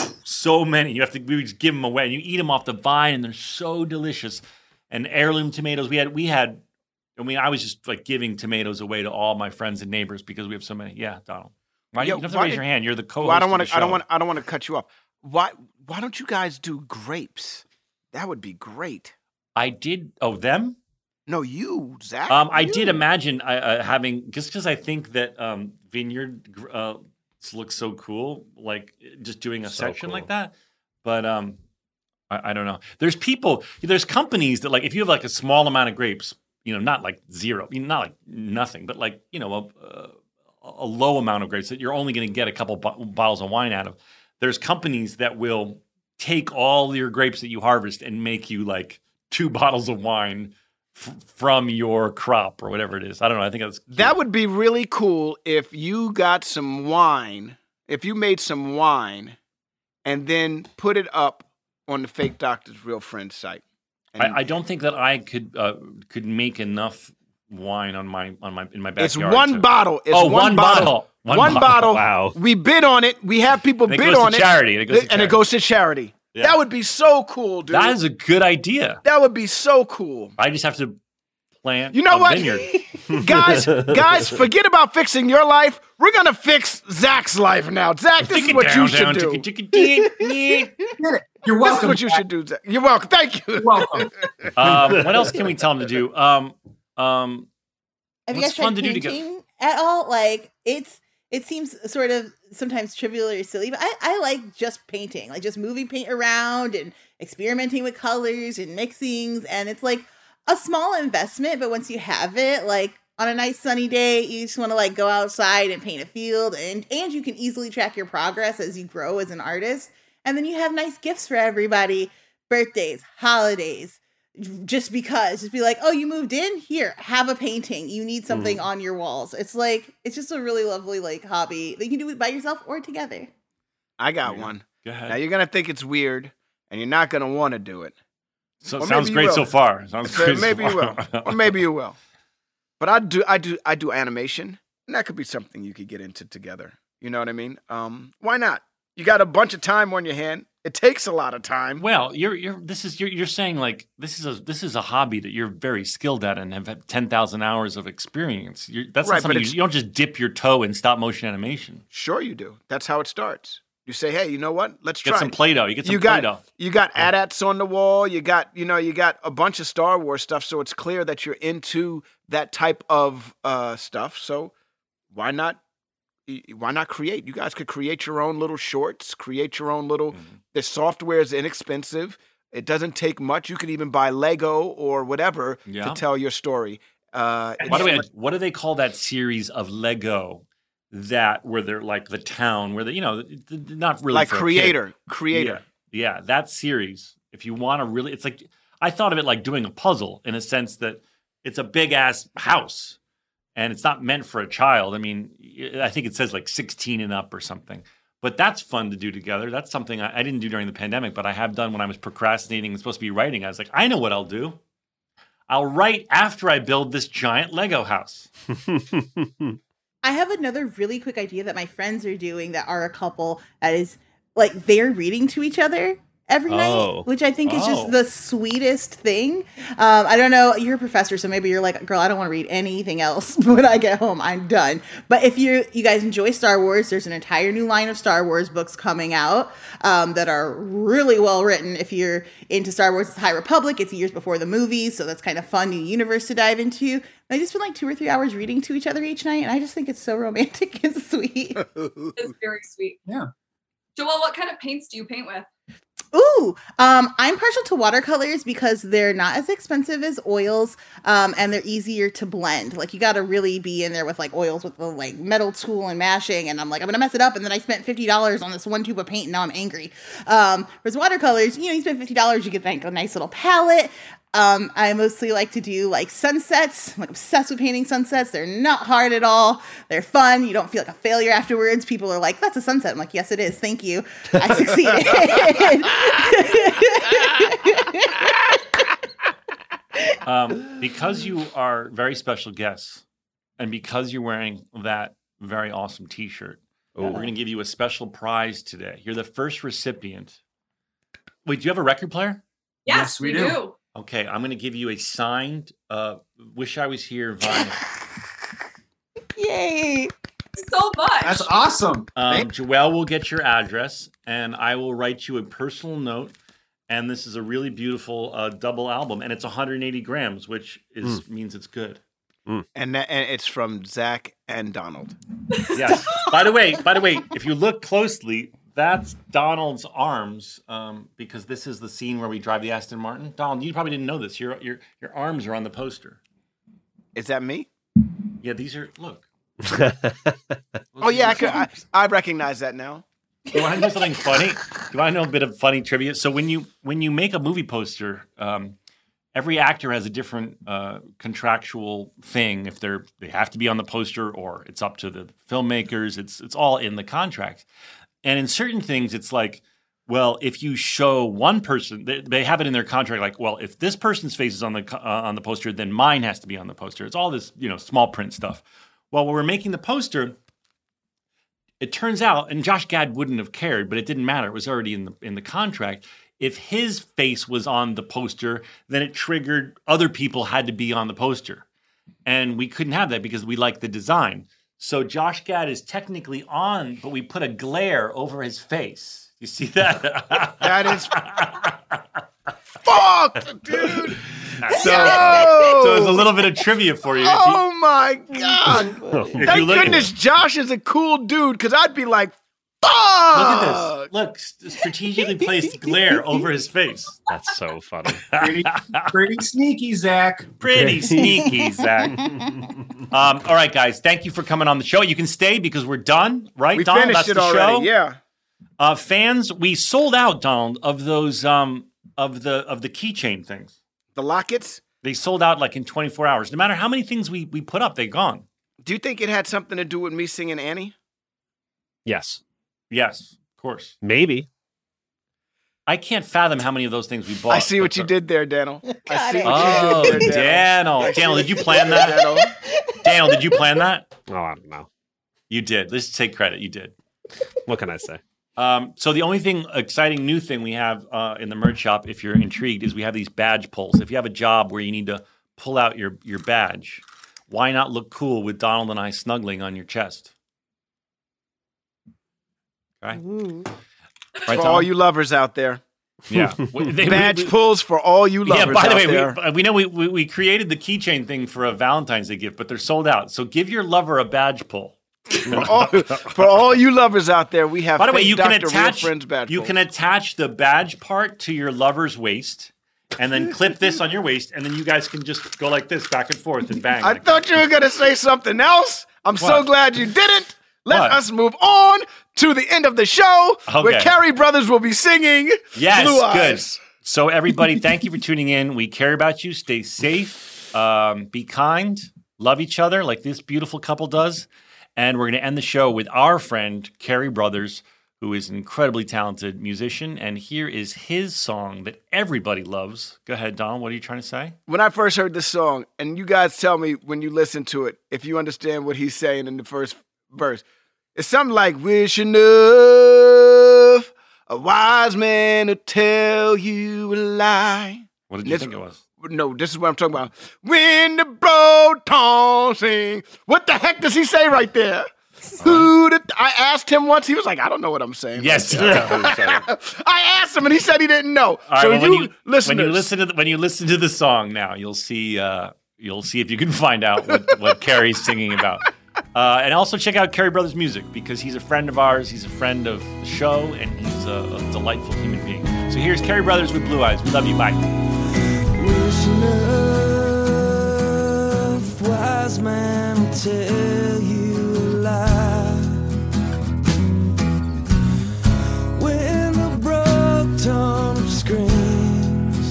so many. You have to we just give them away, and you eat them off the vine, and they're so delicious. And heirloom tomatoes, we had we had. I mean, I was just like giving tomatoes away to all my friends and neighbors because we have so many. Yeah, Donald. Why Yeah, you don't have to why raise did- your hand? You're the co-host. Well, I don't want want to. I don't want. I don't want to cut you off. Why? Why don't you guys do grapes? That would be great. I did. Oh, them. No, you, Zach. Um, I you. did imagine uh, uh, having just because I think that um, vineyard gr- uh, looks so cool, like just doing a So section cool. like that. But um, I, I don't know. There's people, there's companies that like if you have like a small amount of grapes, you know, not like zero, you know, not like nothing, but like you know a, a low amount of grapes that you're only going to get a couple bo- bottles of wine out of. There's companies that will take all your grapes that you harvest and make you like two bottles of wine f- from your crop or whatever it is. I don't know. I think that's That would be really cool if you got some wine, if you made some wine, and then put it up on the Fake Doctor's Real Friends site. And I, I don't think that I could uh, could make enough wine on my on my in my backyard. it's one to- bottle. It's Oh, one, one bottle. bottle. One One, bottle. bottle. Wow. We bid on it. We have people And it bid goes to on it. charity, and it goes to and it charity. goes to charity. Yeah. That would be so cool, dude. That is a good idea. that would be so cool. I just have to plant. You know a what? vineyard. guys, guys, forget about fixing your life. We're gonna fix Zach's life now. Zach, this is what you should do. Get it. You're This welcome. is what you should do, Zach. You're welcome. Thank you. You're welcome. um, what else can we tell them to do? Um, um, Have you What's guys fun tried to do together? painting at all? Like it's it seems sort of sometimes trivial or silly, but I, I like just painting, like just moving paint around and experimenting with colors and mixings. And it's like a small investment, but once you have it, like on a nice sunny day, you just want to like go outside and paint a field, and and you can easily track your progress as you grow as an artist. And then you have nice gifts for everybody, birthdays, holidays. Just because, just be like, oh, you moved in? Here, have a painting. You need something on your walls. It's like, it's just a really lovely, like, hobby that you can do it by yourself or together. I got There you go. one. Go Now ahead. you're gonna think it's weird, and you're not gonna want to do it. So, Or sounds maybe you great will. so far. Sounds So great so maybe you will, far. or maybe you will. But I do, I do, I do animation, and that could be something you could get into together. You know what I mean? Um, why not? You got a bunch of time on your hand. It takes a lot of time. Well, you're you're this is you're you're saying like this is a this is a hobby that you're very skilled at and have had ten thousand hours of experience. You're, that's Right, not but something you, it's- you don't just dip your toe in stop motion animation. Sure, you do. That's how it starts. You say, hey, you know what? Let's Get try. some it. Play-Doh. You get some you got Play-Doh. you got A T A Ts on the wall. You got you know you got a bunch of Star Wars stuff, so it's clear that you're into that type of uh, stuff. So why not? Why not create? You guys could create your own little shorts. Create your own little. Mhm. The software is inexpensive. It doesn't take much. You could even buy Lego or whatever Yeah. to tell your story. Uh, By the way, it's- what do they call that series of Lego that where they're like the town where they you know th- th- not really like for a kid. creator, creator. Yeah, yeah, that series. If you want to really, it's like I thought of it like doing a puzzle in a sense that it's a big ass house and it's not meant for a child. I mean, I think it says like sixteen and up or something. But that's fun to do together. That's something I, I didn't do during the pandemic, but I have done when I was procrastinating and supposed to be writing. I was like, I know what I'll do. I'll write after I build this giant Lego house. I have another really quick idea that my friends are doing that are a couple that is like they're reading to each other every Oh. night, which I think is Oh. just the sweetest thing. Um, I don't know, you're a professor, so maybe you're like, girl, I don't want to read anything else when I get home. I'm done. But if you you guys enjoy Star Wars, there's an entire new line of Star Wars books coming out um, that are really well written. If you're into Star Wars, it's High Republic. It's years before the movies, so that's kind of fun new universe to dive into. And I just spend like two or three hours reading to each other each night, and I just think it's so romantic and sweet. It's very sweet. Yeah. Joelle, what kind of paints do you paint with? Ooh, um, I'm partial to watercolors because they're not as expensive as oils, um, and they're easier to blend. Like you got to really be in there with like oils with the like metal tool and mashing, and I'm like, I'm gonna mess it up, and then I spent fifty dollars on this one tube of paint, and now I'm angry. Um, whereas watercolors, you know, you spend fifty dollars, you get like a nice little palette. Um, I mostly like to do like sunsets. I'm like obsessed with painting sunsets. They're not hard at all. They're fun. You don't feel like a failure afterwards. People are like, that's a sunset. I'm like, yes, it is. Thank you. I succeeded. Um, because you are very special guests, and because you're wearing that very awesome T-shirt, we're going to give you a special prize today. You're the first recipient. Wait, do you have a record player? Yes, Yes, we we, do. do. Okay, I'm going to give you a signed uh, "Wish I Was Here" vinyl. Yay. So much. That's awesome. Um, Joelle will get your address, and I will write you a personal note. And this is a really beautiful uh, double album, and it's one hundred eighty grams, which is means it's good. And, that, and it's from Zach and Donald. Yes. By the way, by the way, if you look closely, that's Donald's arms, um, because this is the scene where we drive the Aston Martin. Donald, you probably didn't know this. Your your your arms are on the poster. Is that me? Yeah, these are. Look. Oh yeah, I, could, I I recognize that now. Do you want to know something funny? Do you want to know a bit of funny trivia? So when you when you make a movie poster, um, every actor has a different uh, contractual thing. If they're they have to be on the poster, or it's up to the filmmakers. It's it's all in the contract. And in certain things, it's like, well, if you show one person, they, they have it in their contract. Like, well, if this person's face is on the co- uh, on the poster, then mine has to be on the poster. It's all this, you know, small print stuff. Well, when we're making the poster, it turns out, and Josh Gad wouldn't have cared, but it didn't matter. It was already in the in the contract. If his face was on the poster, then it triggered other people had to be on the poster. And we couldn't have that because we like the design. So Josh Gad is technically on, but we put a glare over his face. You see that? That is fucked, dude. So, Oh, so there's a little bit of trivia for you. If you, oh my god! if you Thank look at goodness it. Josh is a cool dude, because I'd be like, fuck! Look at this. Look, st- strategically placed glare over his face. That's so funny. Pretty, pretty sneaky, Zach. Pretty sneaky, Zach. Um, all right, guys. Thank you for coming on the show. You can stay because we're done, right, We Donald? finished That's it the already. show. Yeah. Uh, fans, we sold out, Donald, of those um, of the of the keychain things. The lockets. They sold out like in twenty-four hours. No matter how many things we we put up, they're gone. Do you think it had something to do with me singing Annie? Yes, Yes, of course. maybe. I can't fathom how many of those things we bought. I see what you did there, Daniel. I Got see it. what Oh, you did there, Daniel. Daniel, did you plan that? Daniel. Daniel, did you plan that? Oh, I don't know. You did. Let's take credit. You did. What can I say? Um, so the only thing, exciting new thing we have uh, in the merch shop, if you're intrigued, is we have these badge pulls. If you have a job where you need to pull out your your badge, why not look cool with Donald and I snuggling on your chest? Okay. Ooh. Right, For all Donald? you lovers out there. Yeah. We- they- Badge we- we- pulls for all you lovers Yeah, by the out way, there. we, uh, we know we, we, we created the keychain thing for a Valentine's Day gift, but they're sold out. So give your lover a badge pull. For all, for all you lovers out there, we have By the way, fake you can Doctor attach Real Friends badge you pulls. can attach the badge part to your lover's waist, and then clip this on your waist, and then you guys can just go like this back and forth and bang. I like thought you were going to say something else. I'm so What? glad you didn't. Let What? us move on to the end of the show, where Okay. Carey Brothers will be singing Yes, Blue good. Eyes. So everybody, thank you for tuning in. We care about you. Stay safe. Um, be kind. Love each other like this beautiful couple does. And we're going to end the show with our friend, Carey Brothers, who is an incredibly talented musician. And here is his song that everybody loves. Go ahead, Don. What are you trying to say? When I first heard this song, and you guys tell me when you listen to it, if you understand what he's saying in the first verse, it's something like, wish enough a wise man to tell you a lie. What did you This- think it was? No, this is what I'm talking about. When the broad tossing. What the heck does he say right there? Who did, I asked him once. He was like, I don't know what I'm saying. Yes. I asked him, and he said he didn't know. All right, so well, you, when you listeners, when you listen to the, when you listen to the song now, you'll see uh, you'll see if you can find out what, what Kerry's singing about. Uh, and also check out Kerry Brothers Music because he's a friend of ours. He's a friend of the show, and he's a, a delightful human being. So here's Kerry Brothers with Blue Eyes. We love you. Bye. Enough wise man will tell you a lie. When the broke tongue screams,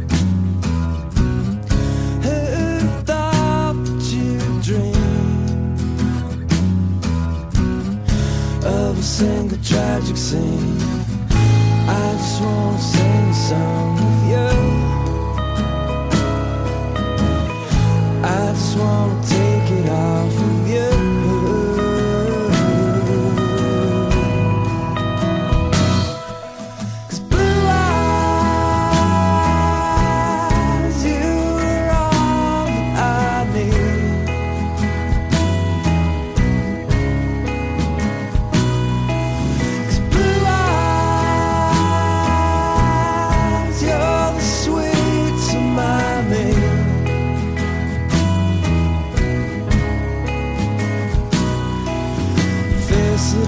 who thought that you dreamed of a single tragic scene? I just wanna sing a song with you. I just wanna take it off of you. 'Cause blue eyes, you're all that I need. 'Cause blue eyes, you're the sweets of my meal. It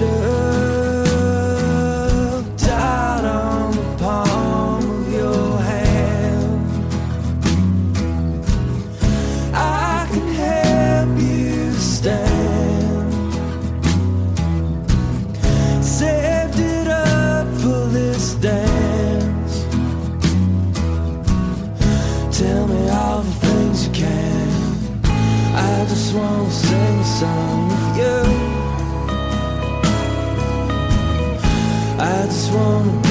up, down on the palm of your hand. I can help you stand. Saved it up for this dance. Tell me all the things you can. I just wanna sing a song with you. I just wanna